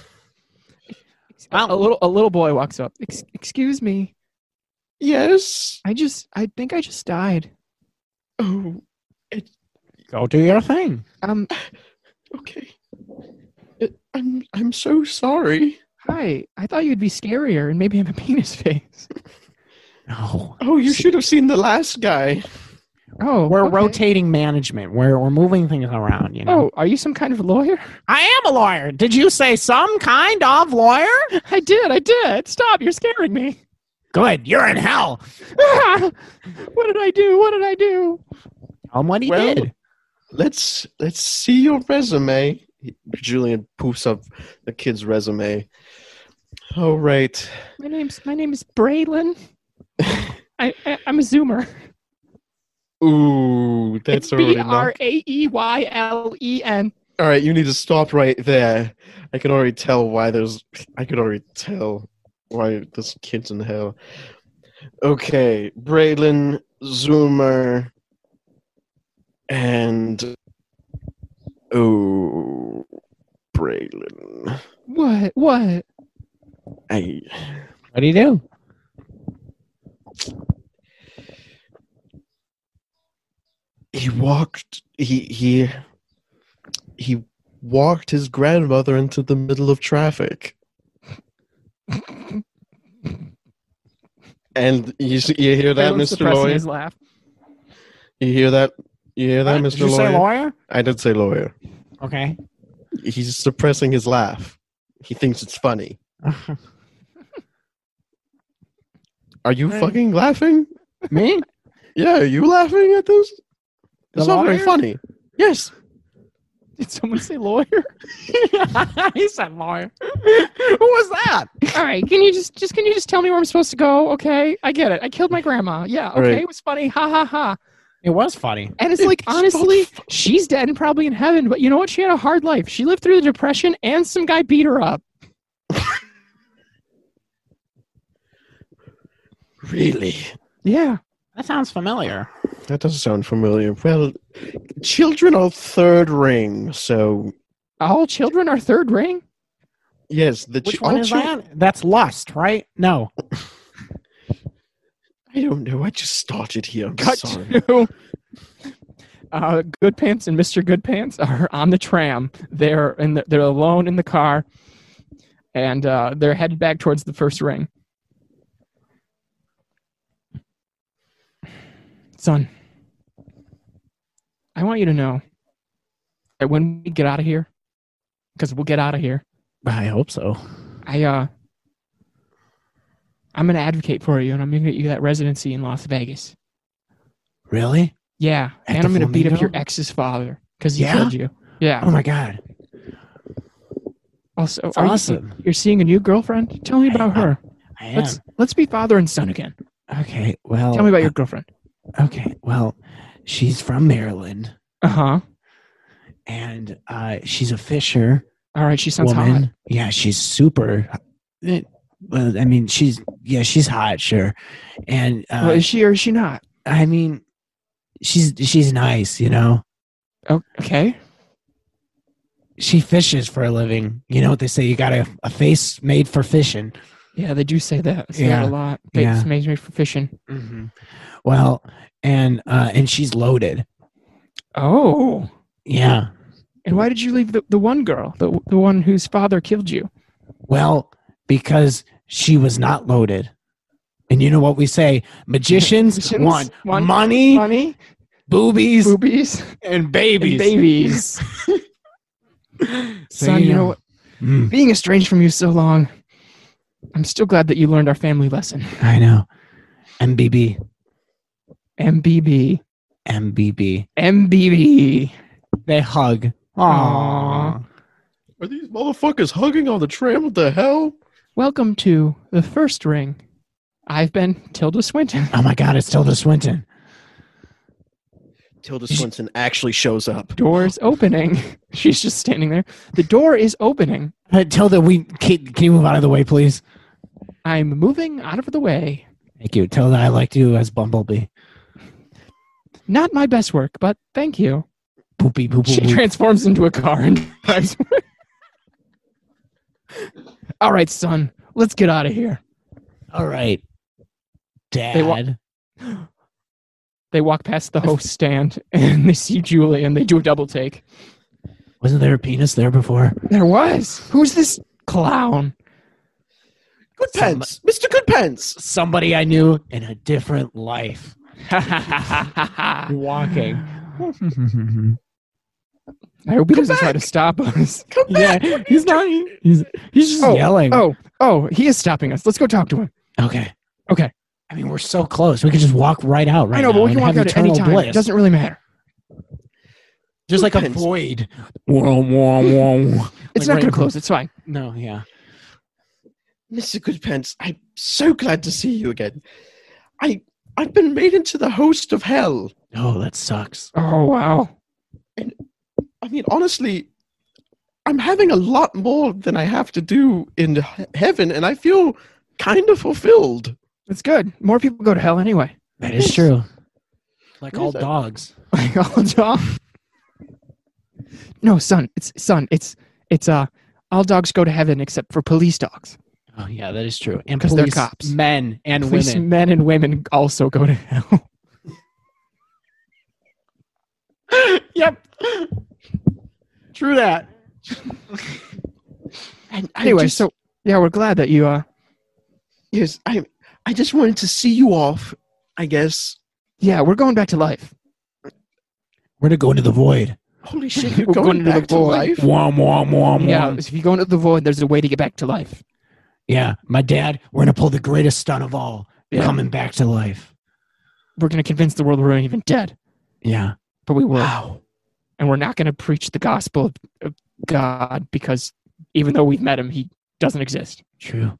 Speaker 3: A little a little boy walks up. Ex- excuse me.
Speaker 1: Yes.
Speaker 3: I just I think I just died.
Speaker 1: Oh,
Speaker 2: Go do your thing.
Speaker 3: Um.
Speaker 1: okay. It, I'm I'm so sorry.
Speaker 3: Hi. I thought you'd be scarier and maybe have a penis face.
Speaker 2: No.
Speaker 1: Oh, you should have seen the last guy.
Speaker 3: Oh,
Speaker 2: We're
Speaker 3: okay.
Speaker 2: rotating management. We're we're moving things around. You know.
Speaker 3: Oh, are you some kind of lawyer?
Speaker 2: I am a lawyer. Did you say some kind of lawyer?
Speaker 3: I did. I did. Stop. You're scaring me.
Speaker 2: Good. You're in hell.
Speaker 3: Ah, what did I do? What did I do?
Speaker 2: Tell him what he
Speaker 1: Well,
Speaker 2: did.
Speaker 1: Let's let's see your resume. Julian poofs up the kid's resume. All right.
Speaker 3: My name's my name is Braylon. I, I I'm a Zoomer.
Speaker 1: Ooh, that's
Speaker 3: It's
Speaker 1: already
Speaker 3: B
Speaker 1: not.
Speaker 3: R A E Y L E N.
Speaker 1: All right, you need to stop right there. I can already tell why there's. I could already tell why this kid's in hell. Okay, Braylon, Zoomer, and oh, Braylon.
Speaker 3: What? What?
Speaker 1: I.
Speaker 2: What do you do?
Speaker 1: He walked. He he. He walked his grandmother into the middle of traffic. And you s- you hear that,
Speaker 3: Braylon's
Speaker 1: Mister
Speaker 3: suppressing
Speaker 1: Lawyer?
Speaker 3: his laugh.
Speaker 1: You hear that? You hear that,
Speaker 2: What?
Speaker 1: Mister
Speaker 2: Did you
Speaker 1: Lawyer?
Speaker 2: say lawyer?
Speaker 1: I did say lawyer.
Speaker 2: Okay.
Speaker 1: He's suppressing his laugh. He thinks it's funny. Are you
Speaker 2: Hey.
Speaker 1: fucking laughing?
Speaker 2: Me?
Speaker 1: Yeah, are you laughing at this?
Speaker 2: The
Speaker 1: It's not very
Speaker 2: lawyer?
Speaker 1: funny. Yes.
Speaker 3: Did someone say lawyer?
Speaker 2: He said lawyer. Who was that?
Speaker 3: All right. Can you just just can you just tell me where I'm supposed to go? Okay, I get it. I killed my grandma. Yeah. Okay,
Speaker 1: All right.
Speaker 3: it was funny. Ha ha ha.
Speaker 2: It was funny.
Speaker 3: And it's
Speaker 1: It's
Speaker 3: like
Speaker 1: not
Speaker 3: honestly,
Speaker 1: fu-
Speaker 3: she's dead and probably in heaven. But you know what? She had a hard life. She lived through the depression, and some guy beat her up.
Speaker 1: Really?
Speaker 3: Yeah.
Speaker 2: That sounds familiar.
Speaker 1: That doesn't sound familiar. Well, children are third ring, so
Speaker 3: All children are third ring.
Speaker 1: yes. The
Speaker 2: Which
Speaker 1: ch-
Speaker 2: one
Speaker 1: all
Speaker 2: is
Speaker 1: chil-
Speaker 2: that? That's lust, right? No.
Speaker 1: I don't know. I just started here. I'm
Speaker 3: Cut
Speaker 1: sorry.
Speaker 3: to uh, Good Pants and Mister Good Pants are on the tram. They're in the, they're alone in the car, and uh, they're headed back towards the first ring. Son, I want you to know that when we get out of here, because we'll get out of here,
Speaker 2: I hope so.
Speaker 3: I uh, I'm gonna advocate for you, and I'm gonna get you that residency in Las Vegas.
Speaker 2: Really?
Speaker 3: Yeah,
Speaker 2: At
Speaker 3: and
Speaker 2: the
Speaker 3: I'm gonna beat up
Speaker 2: Flamingo?
Speaker 3: your ex's father because he
Speaker 2: Yeah?
Speaker 3: killed you. Yeah.
Speaker 2: Oh my god.
Speaker 3: Also,
Speaker 2: That's
Speaker 3: are you
Speaker 2: awesome.
Speaker 3: see- you're seeing a new girlfriend? Tell me about
Speaker 2: I-
Speaker 3: her.
Speaker 2: I am.
Speaker 3: Let's let's be father and son again.
Speaker 2: Okay. Well.
Speaker 3: Tell me about your girlfriend.
Speaker 2: uh, Okay. Well, she's from Maryland,
Speaker 3: Uh huh.
Speaker 2: and uh, she's a fisher
Speaker 3: All right, she sounds
Speaker 2: woman.
Speaker 3: hot.
Speaker 2: Yeah, she's super. eh, Well, I mean, she's yeah, she's hot, sure, and uh,
Speaker 3: Well, is she or is she not?
Speaker 2: I mean, she's she's nice, you know.
Speaker 3: Oh, okay.
Speaker 2: She fishes for a living. You know what they say? You got a, a face made for fishing.
Speaker 3: Yeah, they do say that. I say
Speaker 2: Yeah.
Speaker 3: that a lot. It's
Speaker 2: Yeah.
Speaker 3: made me for fishing.
Speaker 2: Mm-hmm. Well, and uh, and she's loaded.
Speaker 3: Oh.
Speaker 2: Yeah.
Speaker 3: And why did you leave the, the one girl, the the one whose father killed you?
Speaker 2: Well, because she was not loaded. And you know what we say? Magicians,
Speaker 3: Magicians
Speaker 2: want,
Speaker 3: want
Speaker 2: money,
Speaker 3: Money,
Speaker 2: boobies,
Speaker 3: boobies,
Speaker 2: and babies.
Speaker 3: and babies.
Speaker 2: So,
Speaker 3: Son, you know what?
Speaker 2: Mm,
Speaker 3: Being estranged from you so long, I'm still glad that you learned our family lesson.
Speaker 2: I know. M B B.
Speaker 3: M B B.
Speaker 2: M B B.
Speaker 3: M B B.
Speaker 2: They hug.
Speaker 3: Aww.
Speaker 4: Are these motherfuckers hugging on the tram? What the hell?
Speaker 3: Welcome to the first ring. I've been Tilda Swinton.
Speaker 2: Oh my God, it's Tilda Swinton.
Speaker 1: Tilda Swinton actually shows up.
Speaker 3: Door's opening. She's just standing there. The door is opening.
Speaker 2: Uh, Tilda, we can, can you move out of the way, please?
Speaker 3: I'm moving out of the way.
Speaker 2: Thank you. Tilda, I liked you as Bumblebee.
Speaker 3: Not my best work, but thank you.
Speaker 2: Poopy, poop,
Speaker 3: She
Speaker 2: poop, poop.
Speaker 3: transforms into a car and drives away. All right, son. Let's get out of here.
Speaker 2: All right. Dad.
Speaker 3: They wa- They walk past the host stand and they see Julie and they do a double take.
Speaker 2: Wasn't there a penis there before?
Speaker 3: There was. Who's this clown?
Speaker 1: Goodpants, Mister Goodpants.
Speaker 2: Somebody I knew in a different life. Walking.
Speaker 3: I hope he
Speaker 1: Come
Speaker 3: doesn't try
Speaker 1: back.
Speaker 3: to stop us.
Speaker 1: Come back.
Speaker 2: Yeah, he's not. He's, he's just
Speaker 3: Oh,
Speaker 2: yelling.
Speaker 3: Oh, oh, he is stopping us. Let's go talk to him.
Speaker 2: Okay.
Speaker 3: Okay.
Speaker 2: I mean, we're so close. We could just walk right out right
Speaker 3: I know,
Speaker 2: now
Speaker 3: but we can
Speaker 2: and
Speaker 3: walk
Speaker 2: have
Speaker 3: out at any
Speaker 2: eternal
Speaker 3: time.
Speaker 2: bliss.
Speaker 3: It doesn't really matter.
Speaker 2: Just like a
Speaker 1: Goodpants.
Speaker 2: void. Whoa, whoa, whoa.
Speaker 3: It's
Speaker 2: Like
Speaker 3: not going
Speaker 2: right-
Speaker 3: to close. It's fine.
Speaker 2: No, yeah.
Speaker 1: Mister Goodpants, I'm so glad to see you again. I I've been made into the host of hell.
Speaker 2: Oh, that sucks.
Speaker 3: Oh, wow.
Speaker 1: I mean, honestly, I'm having a lot more than I have to do in he- heaven, and I feel kind of fulfilled.
Speaker 3: It's good. More people go to hell anyway.
Speaker 2: That is true. Like
Speaker 1: Yes,
Speaker 2: all
Speaker 1: I-
Speaker 2: dogs.
Speaker 3: Like all dogs. No, son. It's son. It's it's uh. All dogs go to heaven except for police dogs.
Speaker 2: Oh, yeah, that is true. And
Speaker 3: 'Cause they're
Speaker 2: police
Speaker 3: cops.
Speaker 2: men and
Speaker 3: Police
Speaker 2: women.
Speaker 3: men and women also go to hell.
Speaker 2: Yep. True that.
Speaker 1: And I
Speaker 3: Anyway,
Speaker 1: just-
Speaker 3: so yeah, we're glad that you uh.
Speaker 1: yes, I I just wanted to see you off. I guess.
Speaker 3: Yeah, we're going back to life.
Speaker 2: We're to go into the void.
Speaker 1: Holy shit, you're
Speaker 3: We're
Speaker 1: going,
Speaker 3: going into the
Speaker 1: back to
Speaker 3: void.
Speaker 1: life.
Speaker 2: Wom, wom, wom,
Speaker 3: Yeah,
Speaker 2: wom.
Speaker 3: if you go into the void, there's a way to get back to life.
Speaker 2: Yeah, my dad, we're going to pull the greatest stunt of all.
Speaker 3: Yeah.
Speaker 2: Coming back to life.
Speaker 3: We're going to convince the world we're not even dead,
Speaker 2: Yeah.
Speaker 3: but we will.
Speaker 1: Wow.
Speaker 3: And we're not going to preach the gospel of- of God because even though we've met him, he doesn't exist.
Speaker 2: True.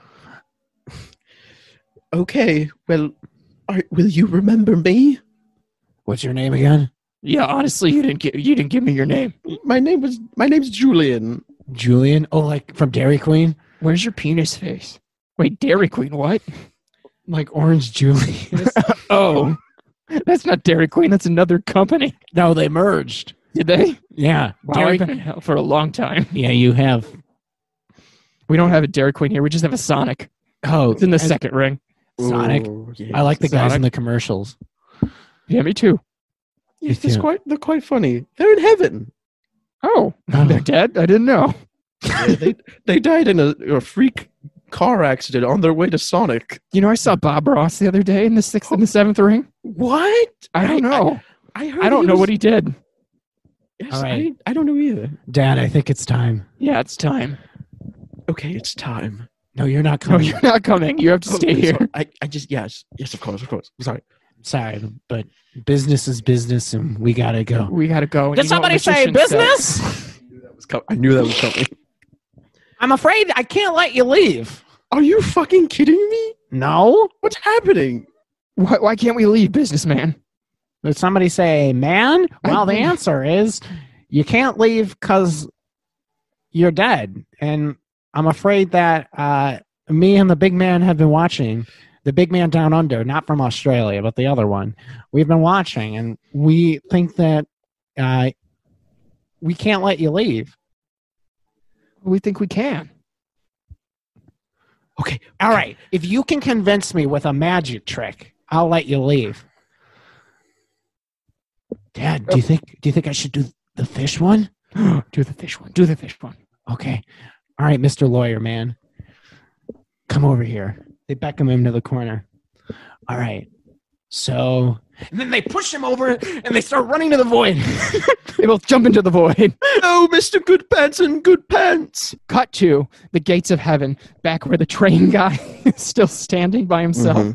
Speaker 1: Okay. Well, are, will you remember me?
Speaker 2: What's your name again?
Speaker 3: Yeah, honestly, you didn't give you didn't give me your name.
Speaker 1: My name was my name's Julian.
Speaker 2: Julian? Oh, like from Dairy Queen?
Speaker 3: Where's your penis face? Wait, Dairy Queen, what?
Speaker 2: Like Orange Julius?
Speaker 3: Oh, that's not Dairy Queen. That's another company.
Speaker 2: No, they merged.
Speaker 3: Did they?
Speaker 2: Yeah.
Speaker 3: Wow,
Speaker 2: Dairy-
Speaker 3: I've been in hell for a long time.
Speaker 2: Yeah, you have.
Speaker 3: We don't have a Dairy Queen here. We just have a Sonic.
Speaker 2: Oh,
Speaker 3: It's in the
Speaker 2: as-
Speaker 3: second ring.
Speaker 2: Sonic.
Speaker 1: Oh, yeah.
Speaker 2: I like the guys
Speaker 3: Sonic.
Speaker 2: in the commercials.
Speaker 3: Yeah, me too.
Speaker 1: Yes,
Speaker 2: Me
Speaker 1: it's
Speaker 2: too.
Speaker 1: quite they're quite funny. They're in heaven.
Speaker 3: Oh,
Speaker 2: Oh.
Speaker 3: they're dead? I didn't know.
Speaker 1: Yeah, they they died in a, a freak car accident on their way to Sonic.
Speaker 3: You know, I saw Bob Ross the other day in the sixth and the seventh ring.
Speaker 1: What?
Speaker 3: I don't know.
Speaker 1: I, I, heard
Speaker 3: I don't
Speaker 1: he
Speaker 3: know
Speaker 1: was-
Speaker 3: what he did.
Speaker 1: Yes,
Speaker 2: All right.
Speaker 1: I, I don't know either.
Speaker 2: Dad, I think it's time.
Speaker 3: Yeah, it's time.
Speaker 1: Okay, it's time.
Speaker 2: No, you're not
Speaker 3: No,
Speaker 2: coming.
Speaker 3: you're not coming. You have to stay
Speaker 1: Okay,
Speaker 3: here.
Speaker 1: sorry. I, I just yes, yes, of course, of course. I'm sorry.
Speaker 2: Sorry, but business is business, and we gotta go.
Speaker 3: We gotta go.
Speaker 2: Did
Speaker 3: You know what
Speaker 2: somebody say
Speaker 3: magicians say.
Speaker 2: business?
Speaker 1: That was com- I knew that was coming.
Speaker 2: I'm afraid I can't let you leave.
Speaker 1: Are you fucking kidding me?
Speaker 2: No.
Speaker 1: What's happening?
Speaker 3: Why, why can't we leave, businessman?
Speaker 2: Did somebody say man?
Speaker 3: I-
Speaker 2: Well, the answer is you can't leave because you're dead. And I'm afraid that uh, me and the big man have been watching. The big man down under, not from Australia, but the other one. We've been watching, and we think that uh, we can't let you leave.
Speaker 3: We think we can.
Speaker 1: Okay,
Speaker 2: All right. If you can convince me with a magic trick, I'll let you leave. Dad, do you think do you think I should do the fish one?
Speaker 3: Do the fish one. Do the fish one.
Speaker 2: Okay. All right, Mister Lawyer Man. Come over here. They beckon him to the corner. All right. So, and then they push him over and they start running to the void.
Speaker 3: They both jump into the void.
Speaker 1: no, Mister Good Pants and Good Pants.
Speaker 3: Cut to the gates of heaven, back where the train guy is still standing by himself.
Speaker 1: Mhm.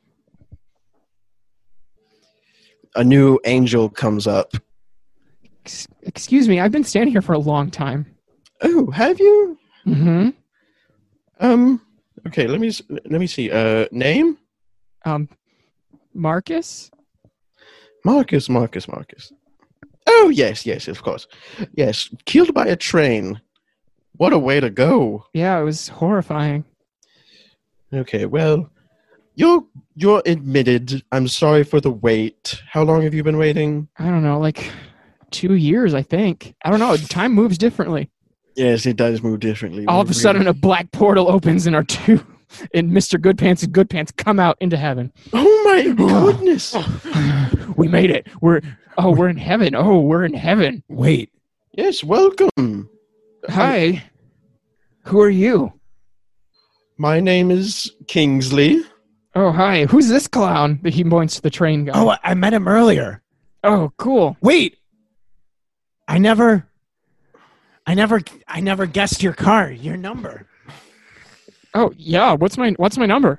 Speaker 1: A new angel comes up.
Speaker 3: Ex- Excuse me, I've been standing here for a long time.
Speaker 1: Oh, have you?
Speaker 3: Mm-hmm.
Speaker 1: Um. Okay, let me s- let me see. Uh, name
Speaker 3: Um, Marcus?
Speaker 1: Marcus. Marcus. Marcus. Oh yes, yes, of course. Yes, killed by a train. What a way to go.
Speaker 3: Yeah, it was horrifying.
Speaker 1: Okay, well, you're you're admitted. I'm sorry for the wait. How long have you been waiting?
Speaker 3: I don't know, like two years, I think. I don't know. Time moves differently.
Speaker 1: Yes, it does move differently.
Speaker 3: All of a sudden, a black portal opens, and our two, and Mister Goodpants and Goodpants come out into heaven.
Speaker 1: Oh my goodness!
Speaker 3: We made it. We're oh, we're in heaven. Oh, we're in heaven.
Speaker 2: Wait.
Speaker 1: Yes, welcome.
Speaker 3: Hi. Who are you?
Speaker 1: My name is Kingsley.
Speaker 3: Oh, hi. Who's this clown? That he points to the train guy.
Speaker 2: Oh, I- I met him earlier.
Speaker 3: Oh, cool.
Speaker 2: Wait. I never I never I never guessed your car, your number.
Speaker 3: Oh, yeah. What's my What's my number?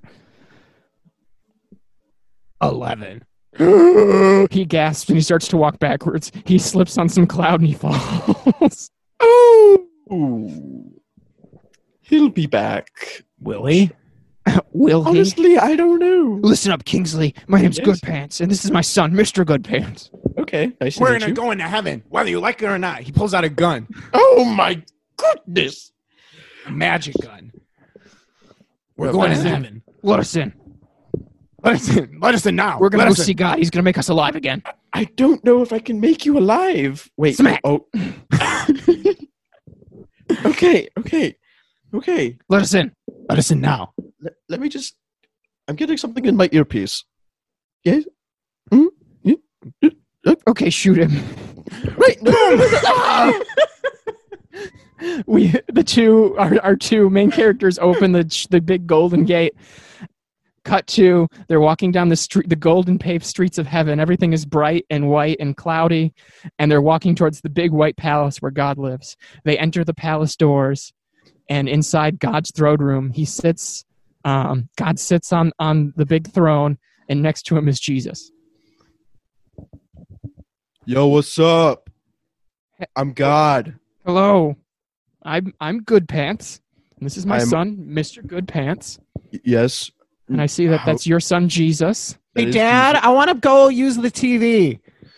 Speaker 2: eleven.
Speaker 3: He gasps and he starts to walk backwards. He slips on some cloud and he falls.
Speaker 1: Oh, he'll be back.
Speaker 2: Will he?
Speaker 3: Will he?
Speaker 1: Honestly, I don't know.
Speaker 3: Listen up, Kingsley. My name's
Speaker 1: Yes?
Speaker 3: Goodpants, and this is my son, Mister Goodpants.
Speaker 1: Okay, nice to
Speaker 2: We're
Speaker 1: meet
Speaker 2: gonna
Speaker 1: you.
Speaker 2: go into heaven, whether you like it or not. He pulls out a gun.
Speaker 1: Oh my goodness!
Speaker 2: A magic gun. We're
Speaker 1: Well,
Speaker 2: going
Speaker 3: let
Speaker 2: into
Speaker 3: us in.
Speaker 2: heaven.
Speaker 3: Let us in.
Speaker 2: Let us in. Let us in now.
Speaker 3: We're gonna
Speaker 2: Let
Speaker 3: go
Speaker 2: us in.
Speaker 3: see God. He's gonna make us alive again.
Speaker 1: I don't know if I can make you alive. Wait.
Speaker 3: Smack.
Speaker 1: Oh. okay. Okay. Okay.
Speaker 3: Let us in.
Speaker 2: Let us in now.
Speaker 1: Let, let me just. I'm getting something in my earpiece. Yes. Hmm? Yeah.
Speaker 3: Okay, shoot him.
Speaker 1: Wait. No. no, no, no. Ah!
Speaker 3: We the two our, our two main characters open the the big golden gate. Cut to they're walking down the street, the golden paved streets of heaven. Everything is bright and white and cloudy, and they're walking towards the big white palace where God lives. They enter the palace doors, and inside God's throne room, he sits. Um, God sits on on the big throne, and next to him is Jesus.
Speaker 4: Yo, what's up? I'm God.
Speaker 3: Hello, I'm I'm Goodpants, and this is my
Speaker 1: I'm-
Speaker 3: son, Mister Goodpants.
Speaker 1: Y- Yes.
Speaker 3: And I see that
Speaker 1: How-
Speaker 3: that's your son, Jesus.
Speaker 1: that
Speaker 2: Hey,
Speaker 1: is
Speaker 2: Dad,
Speaker 1: Jesus.
Speaker 2: I want to go use the T V.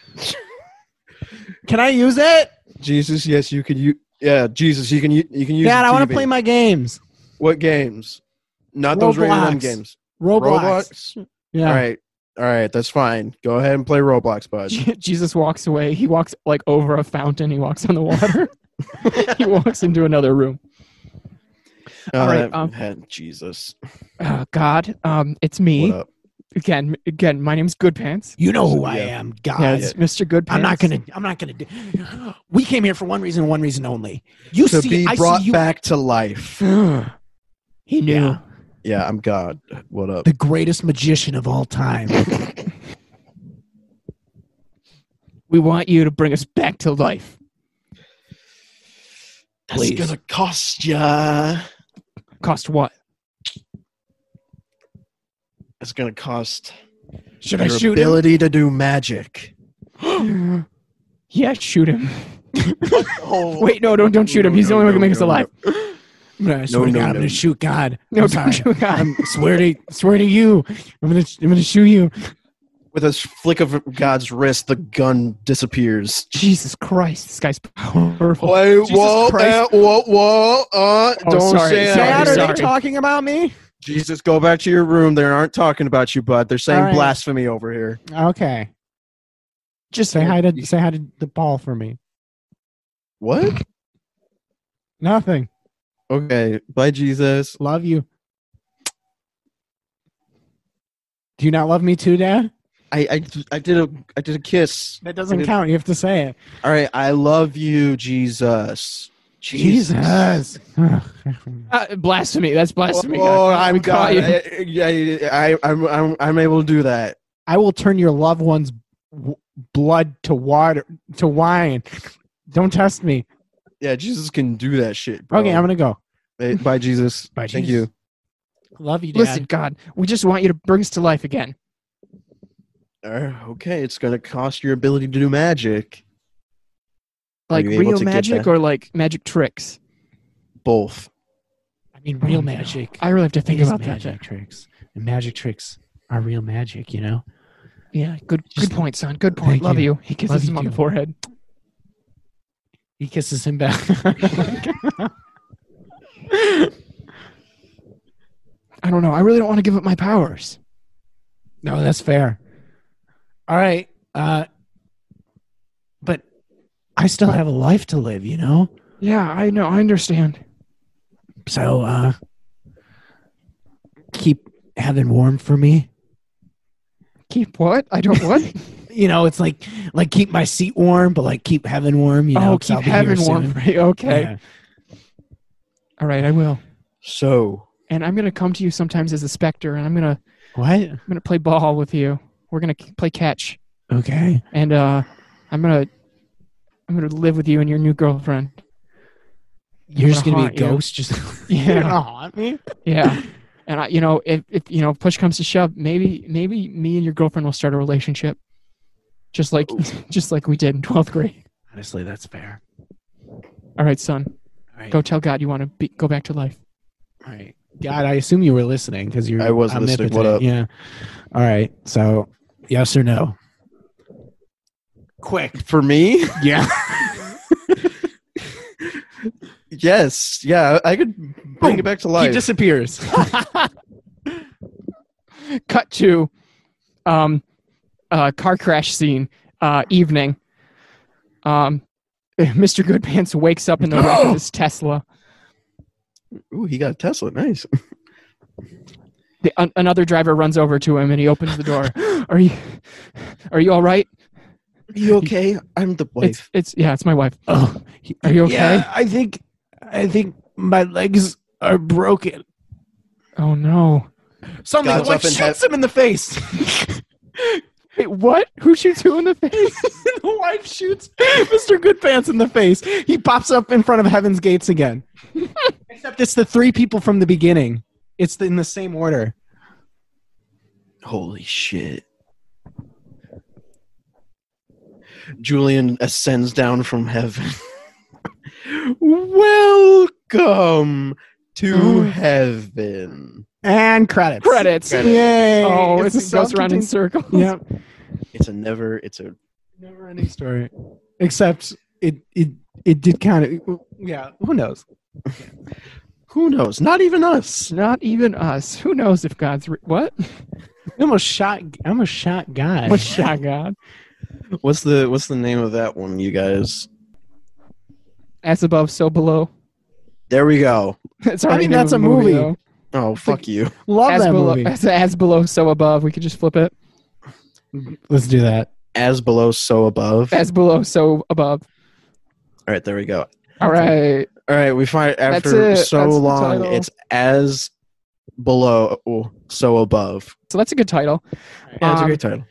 Speaker 2: Can I use it?
Speaker 1: Jesus, yes, you can. You, yeah, Jesus, you can. You, you can use.
Speaker 2: Dad,
Speaker 1: the
Speaker 2: I want
Speaker 1: T
Speaker 2: to
Speaker 1: V.
Speaker 2: play my games.
Speaker 1: What games? Not those
Speaker 2: Roblox.
Speaker 1: random games.
Speaker 2: Roblox.
Speaker 1: Roblox.
Speaker 2: Yeah.
Speaker 1: All right. All right. That's fine. Go ahead and play Roblox, bud.
Speaker 3: Jesus walks away. He walks like over a fountain. He walks on the water. He walks into another room. All right,
Speaker 1: Uh,
Speaker 3: um,
Speaker 1: had- Jesus.
Speaker 3: Uh, God, um, it's me
Speaker 1: What up?
Speaker 3: again. Again, my name's Goodpants.
Speaker 2: You know who I
Speaker 1: Yeah.
Speaker 2: am, God.
Speaker 3: Yeah, it's Mister Goodpants.
Speaker 2: I'm not gonna. I'm not gonna. Do, we came here for one reason, one reason only. You
Speaker 1: To
Speaker 2: see,
Speaker 1: be
Speaker 2: I
Speaker 1: brought
Speaker 2: see you.
Speaker 1: back to life.
Speaker 3: He knew.
Speaker 2: Yeah.
Speaker 1: Yeah, I'm God. What up?
Speaker 2: The greatest magician of all time.
Speaker 3: We want you to bring us back to life.
Speaker 1: That's
Speaker 3: Please.
Speaker 1: gonna cost ya.
Speaker 3: Cost what?
Speaker 1: It's gonna cost
Speaker 3: Should I
Speaker 1: your
Speaker 3: shoot
Speaker 1: ability to do magic.
Speaker 3: him? Yeah, shoot him.
Speaker 1: Oh.
Speaker 3: Wait, no, don't don't shoot him. He's the only one who can make us alive.
Speaker 2: I'm gonna, I swear to
Speaker 1: no,
Speaker 2: God, I'm
Speaker 1: no.
Speaker 2: gonna shoot God.
Speaker 3: No,
Speaker 2: I'm
Speaker 3: don't
Speaker 2: sorry.
Speaker 3: shoot God.
Speaker 2: I'm swear to swear to you. I'm gonna I'm gonna shoot you.
Speaker 1: With a flick of God's wrist, the gun disappears.
Speaker 3: Jesus Christ, this guy's powerful.
Speaker 1: Wait,
Speaker 3: Jesus
Speaker 1: whoa,
Speaker 3: Christ.
Speaker 1: uh, whoa, whoa, uh,
Speaker 3: Oh,
Speaker 1: don't
Speaker 3: sorry,
Speaker 1: say
Speaker 3: sorry,
Speaker 2: Dad,
Speaker 1: that.
Speaker 2: are
Speaker 3: sorry.
Speaker 2: they talking about me?
Speaker 1: Jesus, go back to your room. They aren't talking about you, bud. They're saying
Speaker 2: All right.
Speaker 1: blasphemy over here.
Speaker 2: Okay.
Speaker 3: Just
Speaker 2: Say hi to say hi to the ball for me.
Speaker 1: What?
Speaker 2: Nothing.
Speaker 1: Okay, bye, Jesus.
Speaker 2: Love you. Do you not love me too, Dad?
Speaker 1: I, I, I did a I did a kiss.
Speaker 2: That doesn't
Speaker 1: Did-
Speaker 2: count. You have to say it.
Speaker 1: All right, I love you, Jesus.
Speaker 2: Jesus.
Speaker 3: uh, blasphemy. That's blasphemy.
Speaker 1: Oh,
Speaker 3: God.
Speaker 1: I'm
Speaker 3: We caught
Speaker 1: God.
Speaker 3: you.
Speaker 1: I, I, I, I'm, I'm, I'm able to do that.
Speaker 2: I will turn your loved one's w- blood to water to wine. Don't test me.
Speaker 1: Yeah, Jesus can do that shit. Bro.
Speaker 2: Okay, I'm gonna go.
Speaker 1: Hey, bye, Jesus.
Speaker 2: Bye,
Speaker 1: Thank
Speaker 2: Jesus.
Speaker 1: you.
Speaker 2: Love you, Dad.
Speaker 3: Listen, God, we just want you to bring us to life again.
Speaker 1: Uh, okay, it's gonna cost your ability to do magic. Are
Speaker 3: Like
Speaker 1: you able
Speaker 3: real
Speaker 1: to get
Speaker 3: magic
Speaker 1: that?
Speaker 3: or like magic tricks?
Speaker 1: Both.
Speaker 2: I mean, real magic.
Speaker 3: I really have to think
Speaker 2: is
Speaker 3: about that.
Speaker 2: magic tricks. And magic tricks are real magic. You know.
Speaker 3: Yeah, good
Speaker 2: Just-
Speaker 3: good point, son. Good point.
Speaker 2: Thank
Speaker 3: Love
Speaker 2: you.
Speaker 3: you. He kisses
Speaker 2: Love you
Speaker 3: him on the
Speaker 2: too.
Speaker 3: forehead.
Speaker 2: He kisses him back.
Speaker 3: I don't know. I really don't want to give up my powers.
Speaker 2: No, that's fair. All right. Uh, but I still have a life to live, you know?
Speaker 3: Yeah, I know. I understand.
Speaker 2: So uh, keep heaven warm for me.
Speaker 3: Keep what? I don't what?
Speaker 2: You know, it's like like keep my seat warm, but like keep heaven warm, you know?
Speaker 3: oh,
Speaker 2: 'cause I'll
Speaker 3: keep
Speaker 2: be here
Speaker 3: heaven warm
Speaker 2: soon.
Speaker 3: for you. Okay.
Speaker 2: Yeah.
Speaker 3: All right, I will.
Speaker 1: So,
Speaker 3: And I'm gonna come to you sometimes as a specter, and I'm gonna
Speaker 2: What?
Speaker 3: I'm gonna play ball with you. We're gonna k- play catch,
Speaker 2: Okay.
Speaker 3: and uh, I'm gonna I'm gonna live with you and your new girlfriend.
Speaker 2: You're just
Speaker 3: gonna
Speaker 2: gonna be a
Speaker 3: haunt you.
Speaker 2: ghost, just
Speaker 3: Yeah.
Speaker 2: You're gonna haunt me.
Speaker 3: Yeah. And I, you know, if, if you know, push comes to shove, maybe maybe me and your girlfriend will start a relationship, just like just like we did in twelfth grade.
Speaker 2: Honestly, that's fair.
Speaker 3: All right, son,
Speaker 2: All right.
Speaker 3: go tell God you want to be, go back to life.
Speaker 2: All right. God, I assume you were listening because you're
Speaker 1: I was listening. What
Speaker 2: omnipotent.
Speaker 1: up?
Speaker 2: Yeah. All right. So, yes or no? Quick.
Speaker 1: for me,
Speaker 2: Yeah.
Speaker 1: yes, yeah, I could bring
Speaker 2: Boom.
Speaker 1: it back to
Speaker 2: He
Speaker 1: life.
Speaker 2: disappears.
Speaker 3: Cut to, um, uh, car crash scene, uh, evening. Um, Mister Goodpants wakes up in the wreck of his Tesla.
Speaker 1: Ooh, he got a Tesla. Nice.
Speaker 3: The, an, another driver runs over to him and he opens the door. Are you, are you all right?
Speaker 1: Are you okay? I'm the
Speaker 3: It's,
Speaker 1: wife.
Speaker 3: it's yeah, it's my wife.
Speaker 2: Oh,
Speaker 3: Are you okay?
Speaker 2: Yeah, I think I think my legs are broken.
Speaker 3: Oh no.
Speaker 2: Suddenly,
Speaker 1: God's
Speaker 2: the wife
Speaker 1: up in
Speaker 2: shoots him in the face.
Speaker 3: Wait, what? Who shoots who in the face?
Speaker 2: The wife shoots Mister Goodpants in the face. He pops up in front of Heaven's Gates again. Except it's the three people from the beginning. It's in the same order.
Speaker 1: Holy shit. Julian ascends down from heaven. Welcome to
Speaker 3: Mm.
Speaker 1: heaven.
Speaker 2: And credits.
Speaker 3: Credits.
Speaker 2: Yay.
Speaker 3: Oh, it's,
Speaker 2: It's
Speaker 3: it goes around in
Speaker 2: self-contained-
Speaker 3: circles.
Speaker 2: Yep.
Speaker 1: It's a never, it's a
Speaker 2: Never ending story. Except it it it did kind of yeah, who knows?
Speaker 1: who knows? Not even us.
Speaker 3: Not even us. Who knows if God's re- what?
Speaker 2: I almost shot I almost shot God.
Speaker 3: What shot God?
Speaker 1: What's the what's the name of that one, you guys?
Speaker 3: As above, so below.
Speaker 1: There we go.
Speaker 3: It's
Speaker 2: I
Speaker 3: already
Speaker 2: mean,
Speaker 3: the name
Speaker 2: that's
Speaker 3: of
Speaker 2: a
Speaker 3: the
Speaker 2: movie.
Speaker 3: though.
Speaker 1: Oh, fuck you.
Speaker 2: Love
Speaker 3: As
Speaker 2: that
Speaker 3: below,
Speaker 2: movie.
Speaker 3: as, as below, so above. We could just flip it.
Speaker 2: Let's do that.
Speaker 1: As below, so above. All
Speaker 3: As below, so above.
Speaker 1: right, there we go.
Speaker 3: All right.
Speaker 1: All right, we find
Speaker 3: That's
Speaker 1: after
Speaker 3: it.
Speaker 1: so
Speaker 3: That's the
Speaker 1: long,
Speaker 3: title.
Speaker 1: it's as below, so above.
Speaker 3: So that's a good title.
Speaker 1: Yeah, it's a
Speaker 3: Um,
Speaker 1: great title.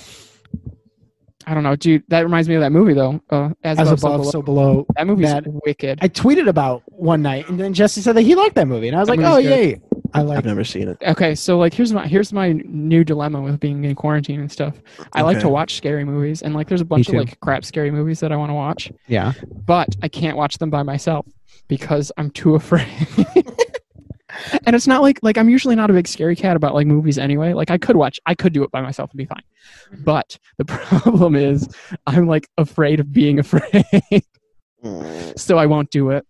Speaker 3: I don't know, dude. That reminds me of that movie though. Uh, As,
Speaker 2: As
Speaker 3: above,
Speaker 2: above,
Speaker 3: so
Speaker 2: so
Speaker 3: below.
Speaker 2: below.
Speaker 3: That movie's
Speaker 2: That-
Speaker 3: wicked.
Speaker 2: I tweeted about one night, and then Jesse said that he liked that movie, and I was
Speaker 3: That
Speaker 2: like, "Oh,
Speaker 3: movie's good.
Speaker 2: yay!" I like.
Speaker 1: I've never seen it.
Speaker 3: Okay, so like here's my here's my new dilemma with being in quarantine and stuff. I like
Speaker 1: Okay.
Speaker 3: to watch scary movies, and like there's a bunch of
Speaker 2: too.
Speaker 3: like crap scary movies that I want to watch,
Speaker 2: Yeah.
Speaker 3: but I can't watch them by myself because I'm too afraid. And it's not like like I'm usually not a big scary cat about like movies anyway. Like I could watch, I could do it by myself and be fine. But the problem is I'm like afraid of being afraid,
Speaker 1: Mm,
Speaker 3: so I won't do it.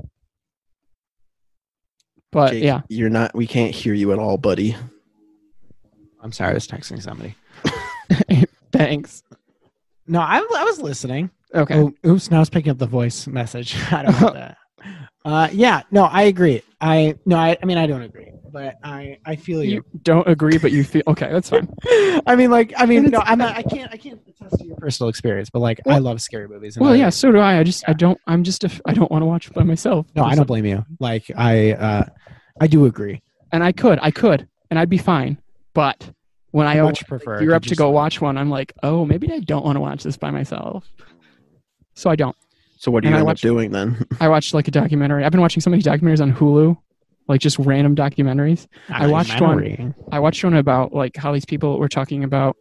Speaker 3: But
Speaker 1: Jake,
Speaker 3: yeah,
Speaker 1: you're not. We can't hear you at all, buddy.
Speaker 2: I'm sorry, I was texting somebody.
Speaker 3: thanks.
Speaker 2: No, I, I was listening.
Speaker 3: Okay.
Speaker 2: Oh, oops! Now I was picking up the voice message. I don't know that. Uh, yeah, no, I agree. I no, I, I mean, I don't agree, but I, I feel you.
Speaker 3: You don't agree, but you feel okay. That's fine.
Speaker 2: I mean, like, I mean,
Speaker 3: And
Speaker 2: no,
Speaker 3: it's-
Speaker 2: I'm not. I can't. I can't attest to your personal experience, but like, I
Speaker 3: Well-
Speaker 2: love scary movies. and
Speaker 3: Well,
Speaker 2: I-
Speaker 3: yeah, so do I. I just I don't. I'm just. A, I don't want to watch it by myself.
Speaker 2: No, I don't blame you. Like, I, uh, I do agree.
Speaker 3: And I could. I could, and I'd be fine. But when I
Speaker 2: I much prefer.
Speaker 3: you're
Speaker 2: to
Speaker 3: up to
Speaker 2: just-
Speaker 3: go watch one, I'm like, oh, maybe I don't want to watch this by myself. So I don't.
Speaker 1: So what do you
Speaker 3: And I
Speaker 1: end
Speaker 3: watched-
Speaker 1: up doing then?
Speaker 3: I watched like a documentary. I've been watching so many documentaries on Hulu, like just random documentaries. I watched one-
Speaker 2: Documentary.
Speaker 3: I watched one about like how these people were talking about.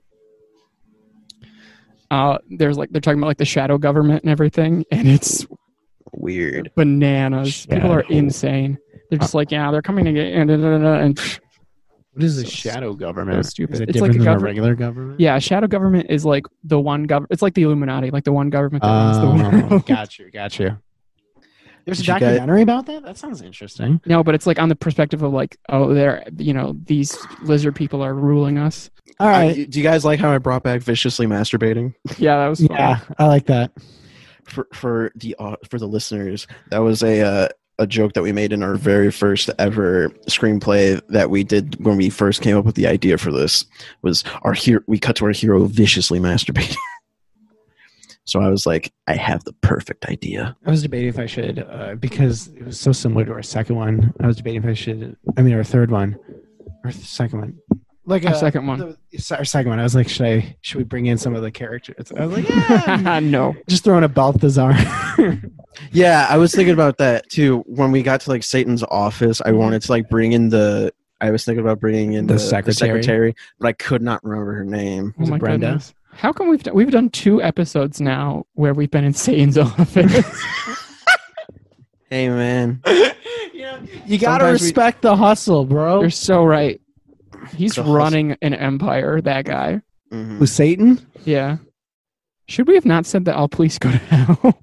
Speaker 3: Uh, there's like they're talking about like the shadow government and everything, and it's
Speaker 1: Weird.
Speaker 3: bananas. People are
Speaker 2: Shadow.
Speaker 3: insane. They're just like, yeah, they're coming to get and, and, and, and
Speaker 2: What is the
Speaker 3: So-
Speaker 2: shadow
Speaker 3: so
Speaker 2: government?
Speaker 3: stupid.
Speaker 2: Is it
Speaker 3: It's
Speaker 2: different
Speaker 3: like a
Speaker 2: than
Speaker 3: govern-
Speaker 2: the regular government?
Speaker 3: yeah, shadow government is like the one government. It's like the Illuminati, like the one government that runs the
Speaker 2: Oh,
Speaker 3: world.
Speaker 2: got you, got you. There's a
Speaker 1: Did you guys-
Speaker 2: documentary about that. That sounds interesting.
Speaker 3: No, but it's like on the perspective of like, oh, they're you know these lizard people are ruling us.
Speaker 2: All
Speaker 1: I-
Speaker 2: right.
Speaker 1: do you guys like how I brought back viciously masturbating?
Speaker 3: Yeah, that was fun.
Speaker 2: Yeah, I like that.
Speaker 1: For for the uh, for the listeners, that was a uh, a joke that we made in our very first ever screenplay that we did when we first came up with the idea for this. Was our hero? We cut to our hero viciously masturbating. So I was like, I have the perfect idea.
Speaker 2: I was debating if I should, uh, because it was so similar to our second one. I was debating if I should. I mean, our third one, or the second one, like
Speaker 3: Our
Speaker 2: uh,
Speaker 3: second one.
Speaker 2: the- our second one. I was like, should I? Should we bring in some of the characters? I was like, yeah,
Speaker 3: no.
Speaker 2: just throwing a Balthazar.
Speaker 1: Yeah, I was thinking about that too. When we got to like Satan's office, I wanted to like bring in the. I was thinking about bringing in
Speaker 2: The
Speaker 1: the,
Speaker 2: secretary.
Speaker 1: secretary, but I could not remember her name.
Speaker 3: Oh
Speaker 2: Was it
Speaker 3: my
Speaker 2: Brenda?
Speaker 3: goodness. How come we've done, we've done two episodes now where we've been in Satan's office?
Speaker 1: Hey man,
Speaker 2: you gotta
Speaker 1: Sometimes we-
Speaker 2: respect the hustle, bro.
Speaker 3: You're so right. He's
Speaker 1: The hustle.
Speaker 3: running an empire. That guy.
Speaker 1: Mhm.
Speaker 2: With Satan.
Speaker 3: Yeah. Should we have not said that all police go to hell?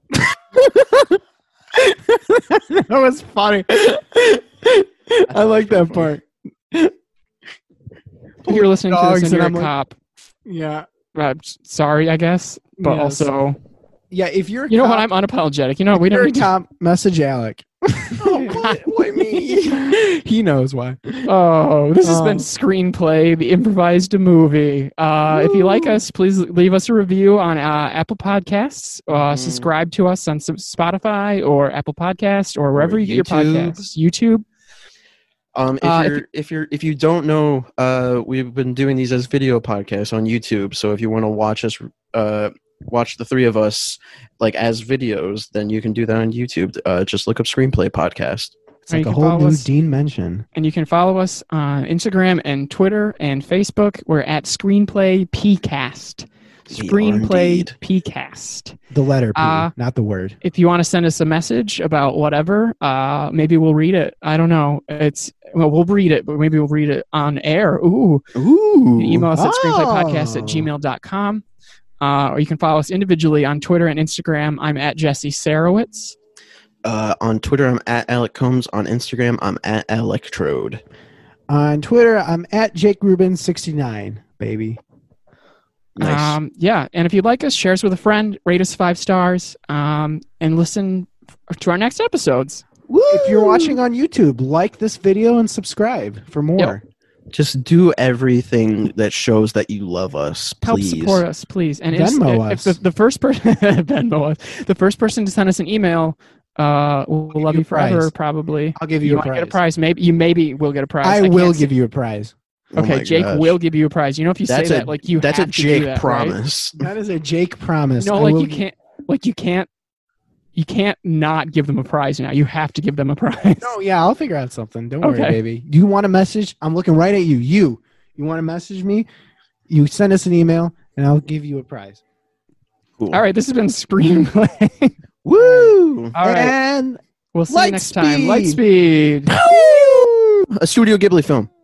Speaker 2: That was funny. I like that part.
Speaker 3: You're listening to
Speaker 2: Dogs
Speaker 3: this and
Speaker 2: and
Speaker 3: you're
Speaker 2: I'm
Speaker 3: a
Speaker 2: like-
Speaker 3: cop.
Speaker 2: Yeah.
Speaker 3: Uh, sorry, I guess. But
Speaker 2: Yes.
Speaker 3: also,
Speaker 2: Yeah. If you're, a
Speaker 3: you know
Speaker 2: cop,
Speaker 3: what? I'm unapologetic. You know, we
Speaker 2: if you're
Speaker 3: don't
Speaker 2: a
Speaker 3: need to.
Speaker 2: cop. Message Alec. what? What me? He knows why.
Speaker 3: Oh, this has been
Speaker 2: Um,
Speaker 3: Screenplay, the improvised movie. Uh, if you like
Speaker 2: Woo.
Speaker 3: us, please leave us a review on uh, Apple Podcasts. Uh,
Speaker 1: Mhm.
Speaker 3: Subscribe to us on S- Spotify or Apple Podcast or wherever you get your
Speaker 1: YouTube.
Speaker 3: podcasts. YouTube.
Speaker 1: Um, if
Speaker 3: Uh, if
Speaker 1: you're if you're if you don't know, uh, we've been doing these as video podcasts on YouTube. So if you want to watch us, uh, watch the three of us like as videos, then you can do that on YouTube. Uh, just look up Screenplay Podcast.
Speaker 2: It's
Speaker 3: Or
Speaker 2: like
Speaker 3: you
Speaker 2: a
Speaker 3: can
Speaker 2: whole
Speaker 3: follow
Speaker 2: new
Speaker 3: us-
Speaker 2: Dean mention.
Speaker 3: And you can follow us on Instagram and Twitter and Facebook. We're at Screenplay PCast.
Speaker 1: We are
Speaker 3: Screenplay
Speaker 1: indeed.
Speaker 3: PCast.
Speaker 2: The letter P,
Speaker 3: Uh,
Speaker 2: not the word.
Speaker 3: If you want to send us a message about whatever, uh, maybe we'll read it. I don't know. It's well, we'll read it, but maybe we'll read it on air. Ooh.
Speaker 1: Ooh,
Speaker 3: You can email us at
Speaker 2: Oh.
Speaker 3: screenplaypodcast at gmail dot com. Uh, or you can follow us individually on Twitter and Instagram. I'm at Jesse Sarowitz.
Speaker 1: uh, on Twitter, I'm at Alec Combs. On Instagram, I'm at Electrode.
Speaker 2: On Twitter, I'm at Jake Rubin sixty-nine, baby.
Speaker 1: Nice.
Speaker 3: Um, yeah, and if you'd like us, share us with a friend, rate us five stars, um, and listen to our next episodes.
Speaker 2: If you're watching on YouTube, like this video and subscribe for more.
Speaker 1: Just do everything that shows that you love us,
Speaker 3: Help
Speaker 1: please.
Speaker 3: support us, please. And
Speaker 2: Venmo
Speaker 3: if,
Speaker 2: us.
Speaker 3: if the, the first person Venmo us, the first person to send us an email Uh, we'll
Speaker 2: give
Speaker 3: love
Speaker 2: you
Speaker 3: you
Speaker 2: a prize.
Speaker 3: forever, probably.
Speaker 2: I'll give you,
Speaker 3: You
Speaker 2: a
Speaker 3: might
Speaker 2: prize.
Speaker 3: get a prize. Maybe you maybe will get a prize.
Speaker 2: I,
Speaker 3: can't
Speaker 2: will
Speaker 3: say-
Speaker 2: give you a prize.
Speaker 1: Oh
Speaker 3: Okay,
Speaker 1: my
Speaker 3: Jake
Speaker 1: gosh.
Speaker 3: will give you a prize. You know, if you
Speaker 1: That's
Speaker 3: say
Speaker 1: a
Speaker 3: that, like you
Speaker 1: that's a
Speaker 3: have to do
Speaker 1: Jake
Speaker 3: that, right?
Speaker 1: promise.
Speaker 2: That is a Jake promise.
Speaker 3: No,
Speaker 2: I
Speaker 3: like
Speaker 2: will
Speaker 3: you
Speaker 2: gi-
Speaker 3: can't, like you can't, you can't not give them a prize now. You have to give them a prize.
Speaker 2: No, yeah, I'll figure out something. Don't worry,
Speaker 3: Okay.
Speaker 2: baby. Do you want a message? I'm looking right at you. You, you want to message me? You send us an email, and I'll give you a prize.
Speaker 1: Cool.
Speaker 3: All right, this has been Screenplay.
Speaker 1: Woo!
Speaker 3: All right,
Speaker 2: And
Speaker 3: we'll see you
Speaker 2: Light
Speaker 3: next time. Light
Speaker 2: speed.
Speaker 3: speed.
Speaker 1: A Studio Ghibli film.